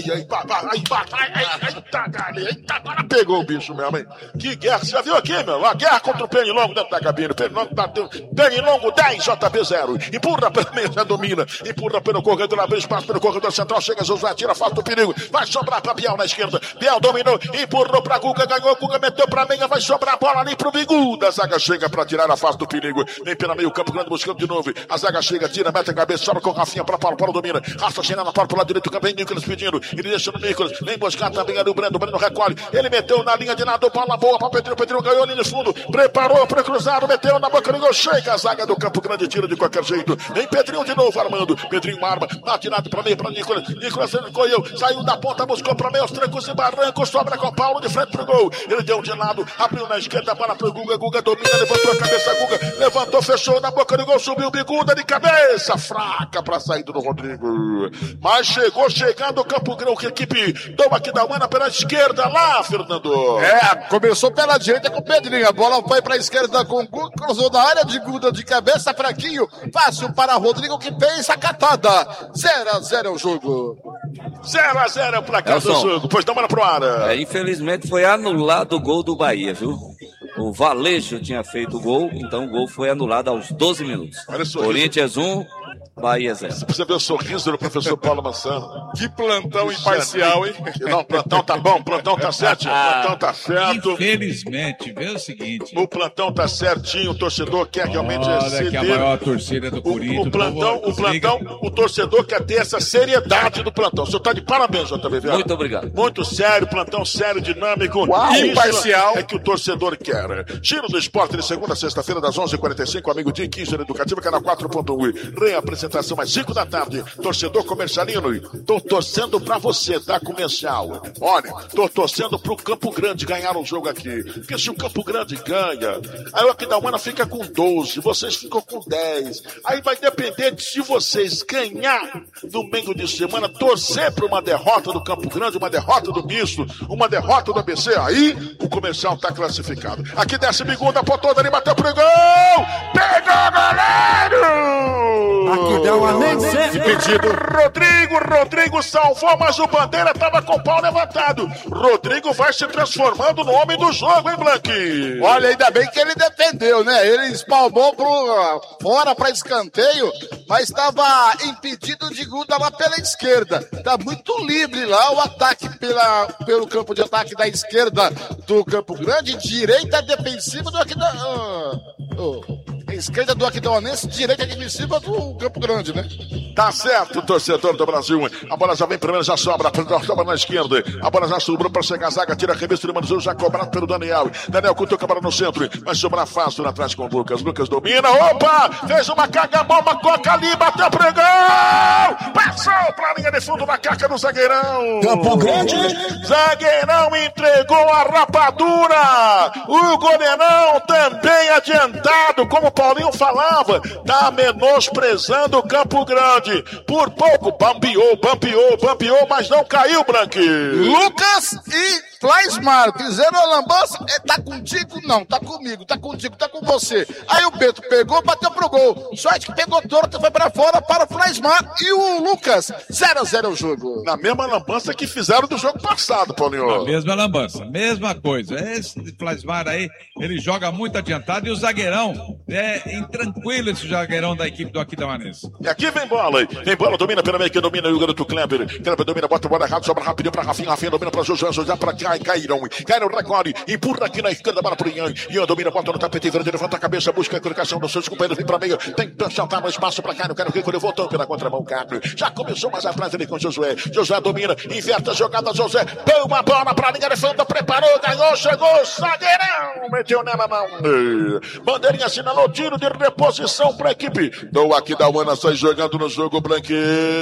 agora pegou o bicho mesmo, hein? Que guerra, você já viu aqui, meu? A guerra contra o pernilongo dentro da cabine, o pernilongo bateu, pernilongo 10, JB 0, empurra pela meia, domina, empurra pelo corredor, abre espaço pelo corredor central, chega Josué, tira, afasta o perigo, vai sobrar pra Biel na esquerda, Biel dominou, empurrou pra Guga, ganhou, Guga meteu pra meia, vai sobrar a bola ali pro Biguda, a zaga chega pra tirar, afasta o perigo, vem pela meio, Campo Grande buscando de novo, a zaga chega, tira, mete a cabeça, sobra com o Rafinha para Paulo domina, raça chinela para o lado direito, também Nicolas pedindo, ele deixa no Nicolas, vem buscar também ali o Breno recolhe, ele meteu na linha de lado, bola boa para Pedrinho ganhou ali no fundo, preparou para cruzado, meteu na boca do gol, chega a zaga do Campo Grande, tira de qualquer jeito, vem Pedrinho de novo armando, Pedrinho arma, bate lado para meio para Nicolas recolheu, saiu da ponta, buscou para meio, os trancos e barrancos, sobra com o Paulo de frente pro gol, ele deu de lado, abriu na esquerda, bola pro Guga domina, levantou a cabeça, Guga levantou, fechou na boca do gol, subiu o Biguda de cabeça, fraca para a saída do Rodrigo, mas chegando o Campo Grande, que equipe do Aquidauana pela esquerda lá, Fernando. Começou pela direita com o Pedrinho, a bola foi para a esquerda com o Guga, cruzou na área de Guda de cabeça, fraquinho, fácil para Rodrigo que fez a catada. 0-0 o jogo. 0-0 o placar do jogo, pois dá uma pro ar. Infelizmente foi anulado o gol do Bahia, viu? O Valejo tinha feito o gol, então o gol foi anulado aos 12 minutos. Corinthians 1, Bahia 0. Você precisa ver o sorriso do professor Paulo Massano. Que plantão imparcial, hein? Não, plantão tá bom, plantão tá certo. Plantão tá certo. Infelizmente, vê o seguinte. O plantão tá certinho, o torcedor quer realmente ceder. Que é a maior torcida do Corinthians. O torcedor quer ter essa seriedade do plantão. O senhor tá de parabéns, JB. Muito obrigado. Muito sério, plantão sério, dinâmico. Imparcial. É que o torcedor quer. Giro do Esporte de segunda a sexta-feira das 11h45, amigo Dia 15 Educativa, canal 4.1. Reapresentação às 5 da tarde. Torcedor comercialino. Tô torcendo pra você, tá, comercial? Olha, tô torcendo pro Campo Grande ganhar um jogo aqui. Porque se o Campo Grande ganha, aí o Aquidauana fica com 12, vocês ficam com 10. Aí vai depender de se vocês ganhar domingo de semana, torcer pra uma derrota do Campo Grande, uma derrota do Misto, uma derrota do ABC. Aí o comercial tá classificado. Aqui desce Biguda, apontou dali, bateu pro gol! Pegou, goleiro! Aqui Rodrigo salvou, mas o Bandeira estava com o pau levantado. Rodrigo vai se transformando no homem do jogo, hein, Blanqui? Olha, ainda bem que ele defendeu, né? Ele espalmou fora para escanteio, mas estava impedido de Guda lá pela esquerda. Tá muito livre lá o ataque pelo campo de ataque da esquerda do Campo Grande, direita defensiva do esquerda do Aquidauanense, direita defensiva do Campo Grande, né? Tá certo, torcedor do Brasil. A bola já vem primeiro, já sobra na esquerda. A bola já sobrou para chegar a zaga, tira a revista do Manzou, já cobrado pelo Daniel. Daniel cutuca a bola no centro, vai sobrar fácil atrás com o Lucas. Lucas domina, opa! Fez uma caga-bomba, coca ali, bateu pro gol! Passou pra linha de fundo na caca do zagueirão. Campo Grande. Zagueirão entregou a rapadura. O goleirão também adiantado, como o Paulinho falava, tá menosprezando o Campo Grande. Por pouco, bambeou, mas não caiu, Branqui. Lucas e Flaismar fizeram a lambança. Tá contigo? Não, tá comigo, tá contigo, tá com você. Aí o Beto pegou, bateu pro gol. Sorte que pegou torto, foi pra fora para o Flaismar e o Lucas. 0-0 o jogo. Na mesma lambança que fizeram do jogo passado, Paulinho. Na mesma lambança, mesma coisa. Esse Flaismar aí, ele joga muito adiantado e o zagueirão é intranquilo, esse zagueirão da equipe do Aquidauanense. E aqui vem bola, domina pela meia, que domina o garoto Kleber domina, bota a bola errada, sobra rapidinho pra Rafinha domina pra José pra cá, Caíram, recolhe, empurra aqui na esquerda, bola pro Ian domina, bota no tapete verde, levanta a cabeça, busca a colocação dos seus companheiros, vem pra meio, tem que saltar no espaço pra Caio, recolheu, voltou pela contramão, Caio, já começou mais atrás ali com Josué domina, inverte a jogada, José, põe a bola pra linha de fundo, preparou, ganhou, chegou, zagueirão, meteu nela mão, bandeirinha assinalou, tiro de reposição pra equipe do Aquidauana, sai jogando no jogo, Blanqui.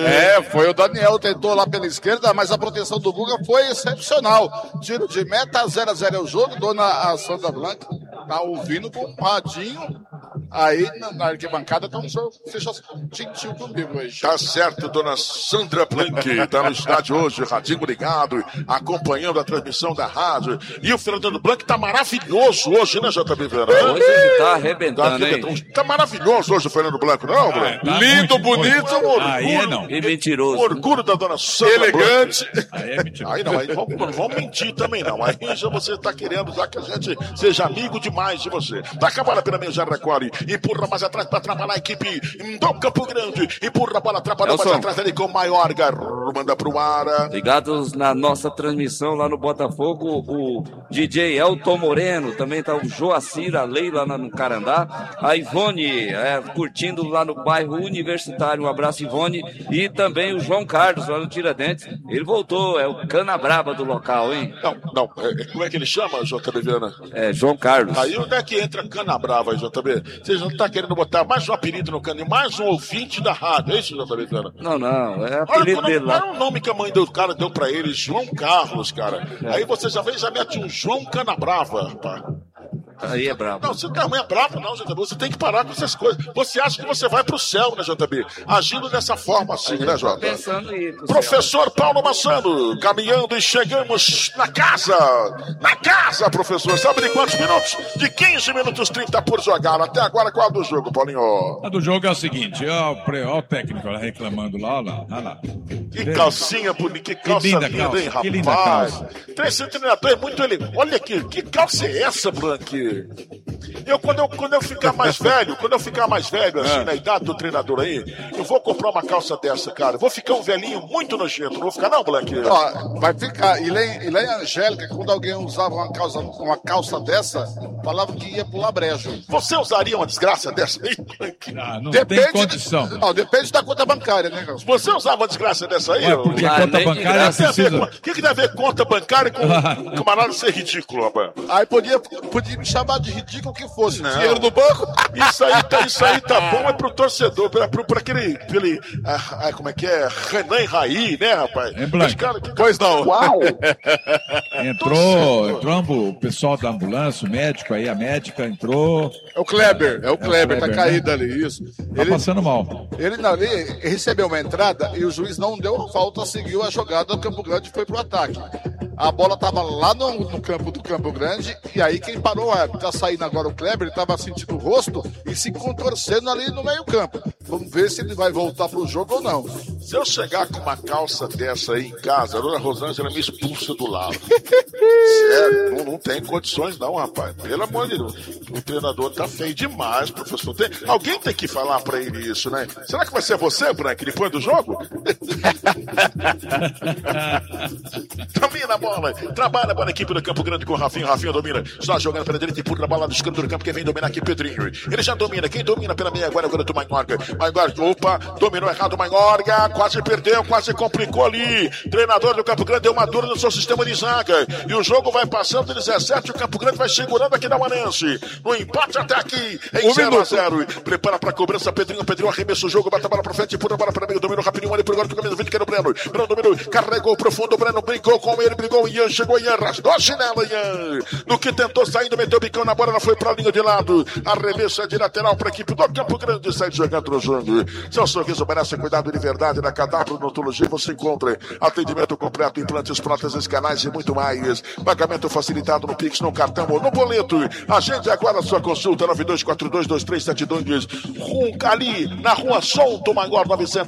Foi o Daniel, tentou lá pela esquerda, mas a proteção do Guga foi excepcional. Tiro de meta, 0-0 o jogo, dona Sandra Blanca tá ouvindo com um radinho aí na arquibancada, então fecha gentil comigo aí. Tá certo, dona Sandra Blanc, tá no estádio hoje, radinho ligado, acompanhando a transmissão da rádio. E o Fernando Blanc tá maravilhoso hoje, né, JB Vera? Hoje ele tá arrebentando, hein? Tá maravilhoso hoje o Fernando Blanc, não, Blanc? Tá lindo, bonito, orgulho. Aí não. E mentiroso. Orgulho da dona Sandra elegante. Aí é mentiroso. Aí não, aí não vamos mentir também não. Aí já você tá querendo já que a gente seja amigo demais de você. Tá acabando a pela meia, já recolhe. Empurra mais atrás para trabalhar a equipe do Campo Grande. Empurra a bola, atrapalhou mais atrás ali com o maior garro. Manda pro ar. Ligados na nossa transmissão lá no Botafogo, o DJ Elton Moreno. Também tá o Joacir, a Leila lá no Carandá. A Ivone curtindo lá no bairro Universitário. Um abraço, Ivone. E também o João Carlos lá no Tiradentes. Ele voltou, é o Canabraba do local, hein? Não. Como é que ele chama, JB Viana? É, João Carlos. Aí onde é que entra Canabrava, JB? Vocês não estão querendo botar mais um apelido no canil, mais um ouvinte da rádio, é isso, JB Viana? Não, é apelido dele lá. Olha o nome que a mãe do cara deu pra ele, João Carlos, cara. Aí você já mete um João Canabrava, rapaz. Aí é bravo. Não, você não é bravo não, JB. Você tem que parar com essas coisas. Você acha que você vai pro céu, né, JB? Agindo dessa forma assim, né, Jota? Pensando em ir pro Professor céu. Paulo Massano, caminhando e chegamos na casa. Na casa, professor. Sabe de quantos minutos? De 15 minutos 30 por jogar. Até agora, qual é do jogo, Paulinho? A do jogo é o seguinte, ó o técnico lá reclamando lá. Que calcinha bonita, que calça linda, hein, rapaz? Que linda calça. Esse treinador é muito elegante. Olha aqui, que calça é essa, Branqui? Quando eu ficar mais velho, assim, na idade do treinador aí, eu vou comprar uma calça dessa, cara. Eu vou ficar um velhinho muito nojento. Não vou ficar, não, Black? Ó, vai ficar. E lá em Angélica, quando alguém usava uma calça dessa, falava que ia pular brejo. Você usaria uma desgraça dessa aí, Black? Não tem condição. Não, depende da conta bancária, né, Carlos? Você usava uma desgraça dessa aí? Porque a conta bancária precisa... O que tem a ver conta bancária com o camarada ser ridículo, rapaz? Aí podia me chamar de ridículo que fosse. Não. Dinheiro do banco? Isso aí tá bom, é pro torcedor, pra aquele como é que é? Renan Raí, né, rapaz? Pois não. Uau! Entrou o pessoal da ambulância, o médico aí, a médica entrou. É o Kleber, tá caído, né? Ali, isso. Tá passando mal. Ele recebeu uma entrada e o juiz não deu falta, seguiu a jogada, o Campo Grande foi pro ataque. A bola tava lá no campo do Campo Grande, e aí quem parou, tá saindo agora o Kleber, ele tava sentindo o rosto e se contorcendo ali no meio campo. Vamos ver se ele vai voltar pro jogo ou não. Se eu chegar com uma calça dessa aí em casa, a dona Rosângela me expulsa do lado. Sério, não tem condições não, rapaz. Pelo amor de Deus. O treinador tá feio demais, professor. Alguém tem que falar pra ele isso, né? Será que vai ser você, Branco, depois do jogo? Domina a bola. Trabalha para a equipe do Campo Grande com o Rafinha. Rafinha domina. Está jogando pela direita e empurra a bola do escanto do campo. Quem vem dominar aqui, Pedrinho. Ele já domina. Quem domina pela meia agora é o garoto Maigorga. Maigorga, opa, dominou errado o Maigorga. Quase perdeu, quase complicou ali. Treinador do Campo Grande deu uma dura no seu sistema de zaga. E o jogo vai passando de 17. O Campo Grande vai segurando aqui da Manense. No empate até aqui em 0-0. Prepara para a cobrança, Pedrinho. Pedrinho arremessa o jogo, bate a bola para frente, empurra a bola para meio, dominou rapidinho ali pro garoto camisa 20, que era o Breno. Breno dominou, carregou profundo, o Breno brigou com ele, brigou, Ian chegou, Ian rasgou a chinela, Ian. No que tentou saindo, meteu o bicão na bola, ela foi para a linha de lado. Arremessa de lateral para a equipe do Campo Grande, sai jogando no jogo. Seu sorriso merece cuidado de verdade. Na Cadáver Odontologia você encontra atendimento completo, implantes, próteses, canais e muito mais. Pagamento facilitado no Pix, no cartão ou no boleto. Agende agora a sua consulta, 92422372. Ali na rua Solto Maior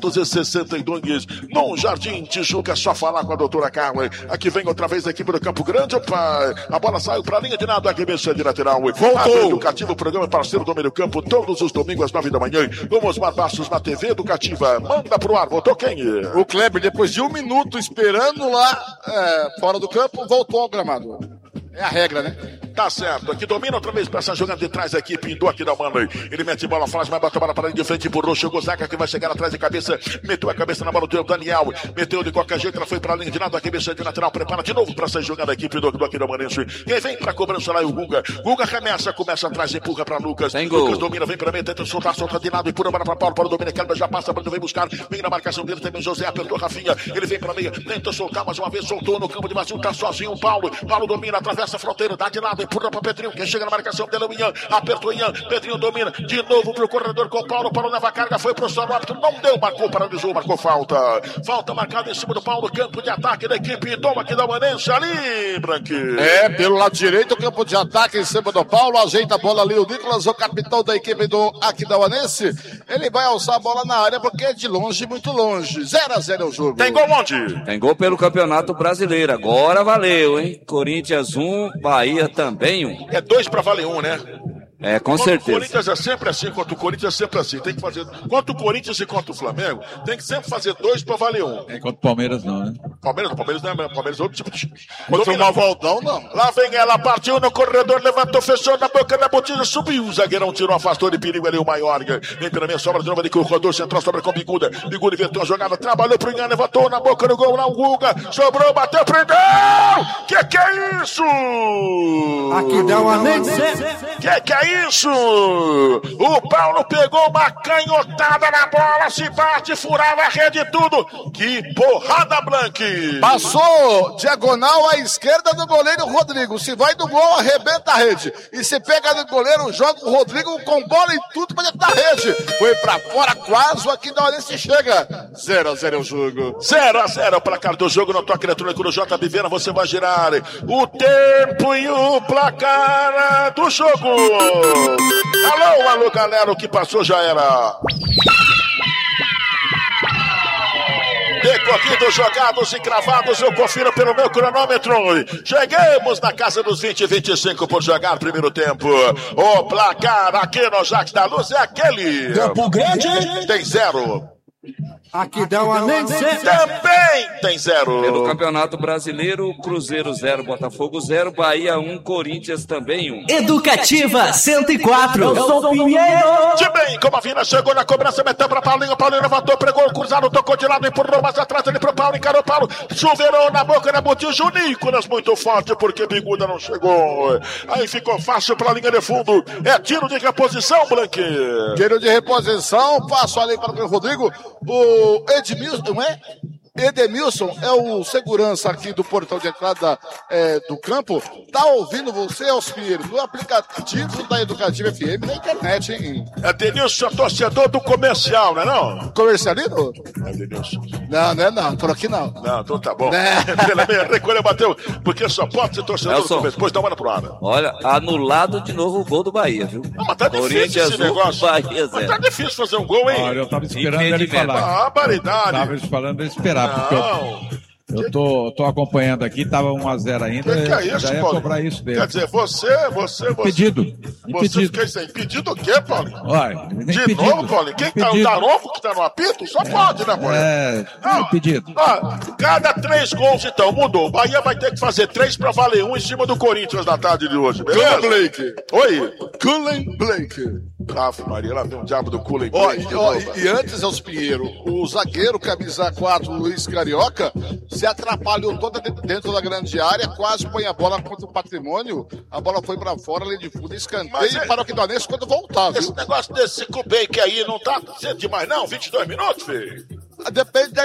962, no Jardim Tijuca. É só falar com a doutora Carla. Aqui vem outra vez a equipe do Campo Grande. Opa, a bola saiu para a linha de nada, arremessa de lateral. Voltou. Educativo, programa parceiro do meio campo, todos os domingos às 9 da manhã. Vamos Bastos na TV Educativa. Manda pro ar, voltou quem? O Kleber, depois de 1 minuto esperando lá, fora do campo, voltou ao gramado. É a regra, né? Tá certo, aqui domina outra vez, passa jogando de trás aqui, pindou aqui da mano. Ele mete bola, faz, mas bota a bola para ele de frente, empurrou, chegou Zaca que vai chegar atrás de cabeça, meteu a cabeça na bola do Daniel, meteu de qualquer jeito, ela foi para a linha de nada, a cabeça de lateral, prepara de novo para sair jogando a equipe do aqui da Manense. Quem vem para cobrança lá é o Guga. Guga começa atrás, empurra para Lucas. Lucas domina, vem para mim, tenta soltar de lado, empurra a bola para Paulo, para o Dominic, já passa, Brando vem buscar, vem na marcação dele também, José apertou Rafinha, ele vem para meia, tenta soltar mais uma vez, soltou no campo de vazio, tá sozinho o Paulo domina, atravessa a fronteira, dá de lado, empurra para Pedrinho, quem chega na marcação dele é o Ian, apertou Ian, Pedrinho domina, de novo pro corredor com o Paulo leva a carga, foi pro solo, não deu, marcou, paralisou, marcou falta marcada em cima do Paulo, campo de ataque da equipe do Aquidauanense ali, Branquinho. Pelo lado direito, o campo de ataque em cima do Paulo, ajeita a bola ali o Nicolas, o capitão da equipe do Aquidauanense, ele vai alçar a bola na área porque é de longe, muito longe, 0-0 o jogo. Tem gol onde? Tem gol pelo Campeonato Brasileiro, agora valeu, hein? Corinthians 1, Bahia também 1. É 2 para valer 1, né? Com certeza. O Corinthians é sempre assim, contra o Corinthians é sempre assim. Tem que fazer, contra o Corinthians e contra o Flamengo, tem que sempre fazer 2 para valer 1. Contra o Palmeiras não, né? Palmeiras não é mesmo. Palmeiras é outro tipo de... Contra o Malvaldão, não. Lá vem ela, partiu no corredor, levantou, fechou na boca da botija, subiu. O zagueirão tirou, afastou de perigo ali o Maigorga. Vem pela minha sobra de novo ali com o corredor central, sobra com Biguda. Biguda inventou a jogada, trabalhou pro Ian, levantou na boca do gol, lá o Guga. Sobrou, bateu, prendeu! Que é isso? Aqui dá uma Que é isso? O Paulo pegou uma canhotada na bola, se bate, furava a rede e tudo. Que porrada, Blanque! Passou diagonal à esquerda do goleiro Rodrigo. Se vai do gol, arrebenta a rede. E se pega no goleiro, joga o Rodrigo com bola e tudo pra dentro da rede. Foi pra fora, quase o Aquidauanense chega. 0-0 o jogo. 0-0 o placar do jogo no toque eletrônico do JB Viana. Você vai girar o tempo e o placar do jogo. Alô, galera, o que passou já era. Decorridos, jogados e cravados, eu confiro pelo meu cronômetro. Chegamos na casa dos 20-25 por jogar primeiro tempo. O placar aqui no Jacques da Luz é aquele. Campo Grande tem 0. Aquidauanense também tem 0. Pelo Campeonato Brasileiro, Cruzeiro 0, Botafogo 0, Bahia 1, Corinthians também 1. Educativa 104. Eu sou Pinheiro. De bem, como a Vina chegou na cobrança, meteu pra Paulinho, Paulinho levantou, pregou, cruzado, tocou de lado, empurrou mais atrás, ele pro Paulo, encarou Paulo, chuveirou na boca da botija, o Nicolas muito forte, porque Biguda não chegou. Aí ficou fácil pra linha de fundo, é tiro de reposição, Blanquinho. Tiro de reposição, passo ali para o Rodrigo, o Edmilson, não é? Edemilson é o segurança aqui do portão de entrada do campo. Tá ouvindo você, Elcio Pinheiro, no aplicativo da Educativa FM na internet, hein? Edenilson é torcedor do comercial, não é não? Comercialino? Edenilson. Não, por aqui não. Não, então tá bom. Pela meia recolha bateu, porque só pode ser torcedor do comercial. Depois dá uma pro ar. Olha, anulado de novo o gol do Bahia, viu? Mas tá difícil esse negócio. Bahia, mas tá difícil fazer um gol, hein? Olha, eu tava esperando ele falar. Barbaridade. Tava esperando ele esperar, porque eu tô acompanhando aqui, tava 1-0 ainda. Que é isso, já ia Paulo? cobrar isso dele. Quer dizer, você. Impedido. Você fica isso aí. Impedido o quê, Paulinho? Olha, de novo, Paulinho? Quem tá o Daronco que tá no apito? Só pode, né, Paulinho? Impedido. Cada 3 gols, então, mudou. O Bahia vai ter que fazer 3 pra valer 1 em cima do Corinthians na tarde de hoje, beleza? Cullen Blake. Oi? Cullen Blake. Maria, lá vem um diabo do Cullen. E antes, Elcio Pinheiro, o zagueiro camisa 4, Luiz Carioca, se atrapalhou toda dentro da grande área, quase põe a bola contra o Patrimônio, a bola foi pra fora, além de fundo, escanteio para o Aquidauanense quando voltar, viu? Esse negócio desse Kubek aí não tá sendo demais não? 22 minutos, filho? Depende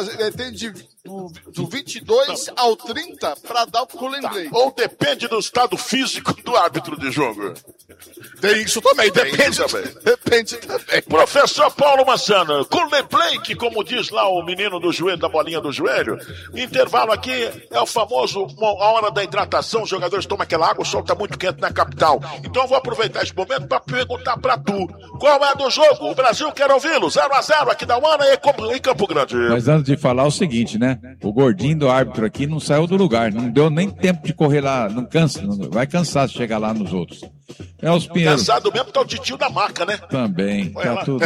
do 22 ao 30 para dar o Cullen Blake. Ou depende do estado físico do árbitro de jogo. Tem isso também, depende também. Professor Paulo Massana, Cullen Blake, como diz lá o menino do joelho, da bolinha do joelho. Intervalo aqui é o famoso, a hora da hidratação, os jogadores tomam aquela água, o sol tá muito quente na capital. Então eu vou aproveitar esse momento para perguntar para tu, qual é do jogo? O Brasil quer ouvi-lo, 0-0 aqui da Aquidauana e Campo Grande. Mas antes de falar o seguinte, né? O gordinho do árbitro aqui não saiu do lugar, não deu nem tempo de correr lá, não cansa, vai cansar se chegar lá nos outros. Os Pinheiro. Cansado mesmo tá o titio da marca, né? Também, tá tudo.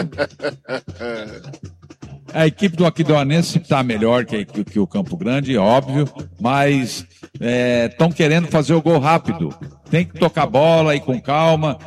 A equipe do Aquidauanense está melhor que o Campo Grande, óbvio, mas estão querendo fazer o gol rápido. Tem que tocar bola e com calma,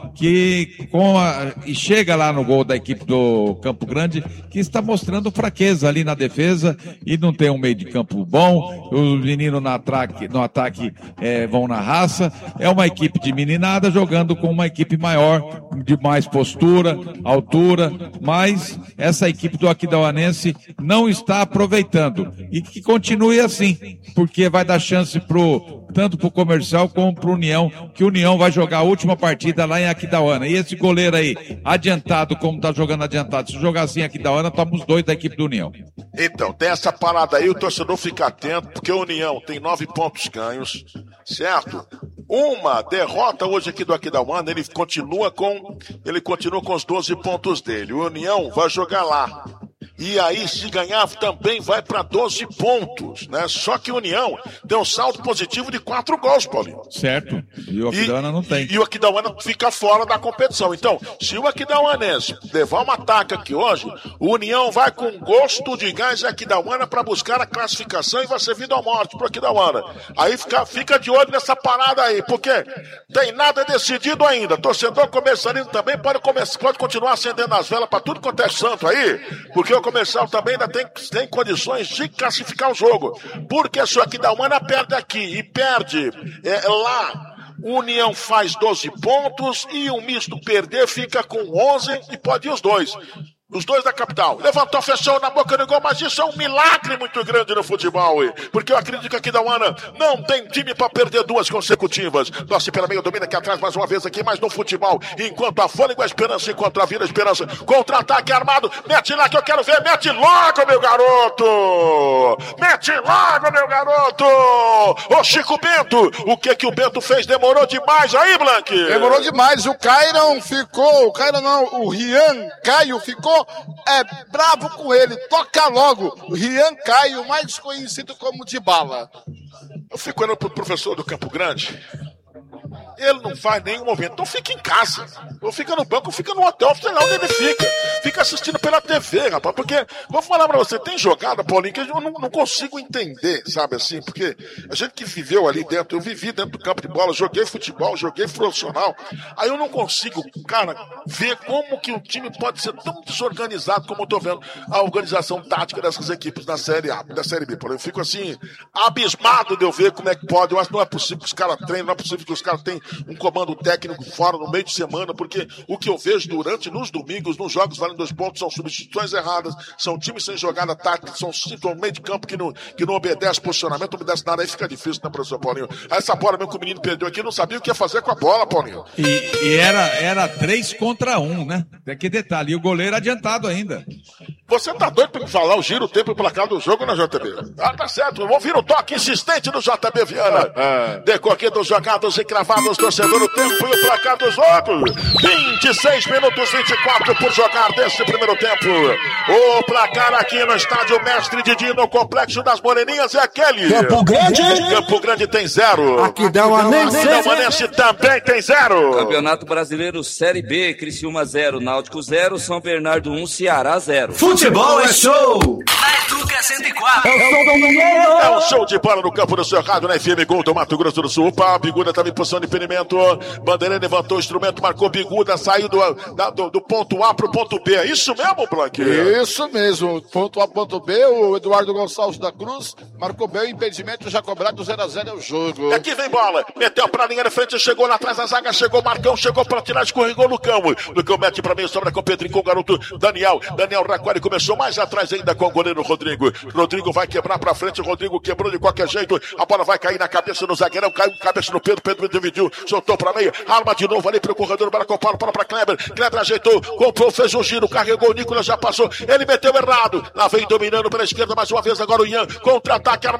e chega lá no gol da equipe do Campo Grande, que está mostrando fraqueza ali na defesa e não tem um meio de campo bom. Os meninos no ataque vão na raça. É uma equipe de meninada jogando com uma equipe maior, de mais postura, altura, mas essa equipe do Aquidauanense não está aproveitando. E que continue assim, porque vai dar chance tanto pro Comercial como pro União, que o União vai jogar a última partida lá em Aquidauana. E esse goleiro aí, adiantado, como tá jogando adiantado, se jogar assim em Aquidauana, toma os 2 da equipe do União. Então, tem essa parada aí, o torcedor fica atento, porque o União tem 9 pontos ganhos, certo? Uma derrota hoje aqui do Aquidauana, ele continua com os 12 pontos dele. O União vai jogar lá. E aí, se ganhar, também vai para 12 pontos, né? Só que o União tem um saldo positivo de 4 gols, Paulinho. Certo. E o Aquidauana não tem. E o Aquidauana fica fora da competição. Então, se o Aquidauanense levar uma ataque aqui hoje, o União vai com gosto de gás Aquidauana para buscar a classificação e vai ser vida ou morte pro Aquidauana. Aí fica de olho nessa parada aí, porque tem nada decidido ainda. Torcedor comercialino também pode continuar acendendo as velas para tudo quanto é santo aí, porque o Comercial também ainda tem condições de classificar o jogo. Porque se o Aquidauana perde aqui e perde lá, o União faz 12 pontos e o misto perder fica com 11 e pode ir os 2. Os 2 da capital. Levantou, fechou na boca do gol, mas isso é um milagre muito grande no futebol, porque eu acredito que aqui da Aquidauana não tem time para perder 2 consecutivas. Nossa, pela meia domina aqui atrás mais uma vez aqui, mas no futebol, enquanto a fôlego, a esperança, enquanto a vida, a esperança. Contra-ataque armado, mete lá que eu quero ver, mete logo, meu garoto! Mete logo, meu garoto! Ô Chico Bento, o que o Bento fez? Demorou demais aí, Blanque? Demorou demais, o Rian Caio ficou bravo com ele, toca logo. O Rian Caio, mais conhecido como Dybala. Eu fico olhando pro professor do Campo Grande. Ele não faz nenhum movimento, então fica em casa. Ou fica no banco, ou fica no hotel, sei lá onde ele fica. Fica assistindo pela TV, rapaz, porque, vou falar pra você, tem jogada, Paulinho, que eu não consigo entender, sabe assim, porque a gente que viveu ali dentro, eu vivi dentro do campo de bola, joguei futebol, joguei profissional, aí eu não consigo, cara, ver como que o time pode ser tão desorganizado como eu tô vendo a organização tática dessas equipes na Série A, da Série B, Paulinho. Eu fico assim, abismado de eu ver como é que pode, eu acho que não é possível que os caras treinem, não é possível que os caras tenham um comando técnico fora no meio de semana, porque o que eu vejo nos domingos, nos jogos valem 2 pontos, são substituições erradas, são times sem jogada tática, são um meio de campo que não obedece posicionamento, não obedece nada, aí fica difícil, né, professor Paulinho? Aí essa bola mesmo que o menino perdeu aqui, não sabia o que ia fazer com a bola, Paulinho. E era 3 contra 1, né? Tem que detalhe, e o goleiro adiantado ainda. Você tá doido pra falar o giro, o tempo e o placar do jogo na JB? Ah, tá certo. Vamos ouvir o toque insistente do JB Viana. Decorrer dos jogados e cravados, torcedor, o tempo e o placar do jogo. 26 minutos 24 por jogar desse primeiro tempo. O placar aqui no estádio Mestre Didi, no Complexo das Moreninhas, é aquele. Campo Grande. Campo Grande tem 0. Aquidauanense também tem 0. Campeonato Brasileiro Série B, Criciúma 0, Náutico 0, São Bernardo 1, Ceará 0. Futebol é show! Na Educa 104. É um show de bola no campo do seu rádio, na FM Gol do Mato Grosso do Sul. Opa, Biguda estava em posição de impedimento. Bandeirante levantou o instrumento, marcou Biguda, saiu do ponto A pro ponto B. É isso mesmo, Blanque? Isso mesmo. Ponto A, ponto B. O Eduardo Gonçalves da Cruz marcou bem o impedimento, já cobrado 0-0 é o jogo. E aqui vem bola. Meteu pra linha de frente, chegou lá atrás da zaga, chegou Marcão, chegou pra tirar, escorregou no cão. Lucão mete pra meio, sobra com o Pedrinho, com o garoto Daniel. Daniel Raquari começou mais atrás ainda com o goleiro Rodrigo. Rodrigo vai quebrar pra frente, o Rodrigo quebrou de qualquer jeito, a bola vai cair na cabeça do zagueirão, caiu cabeça no Pedro, Pedro dividiu, soltou pra meio, arma de novo ali pro corredor, bola com o Paulo, bola pra Kleber, Kleber ajeitou, comprou, fez o giro, carregou, o Nicolas já passou, ele meteu errado, lá vem dominando pela esquerda mais uma vez, agora o Ian, contra-ataque,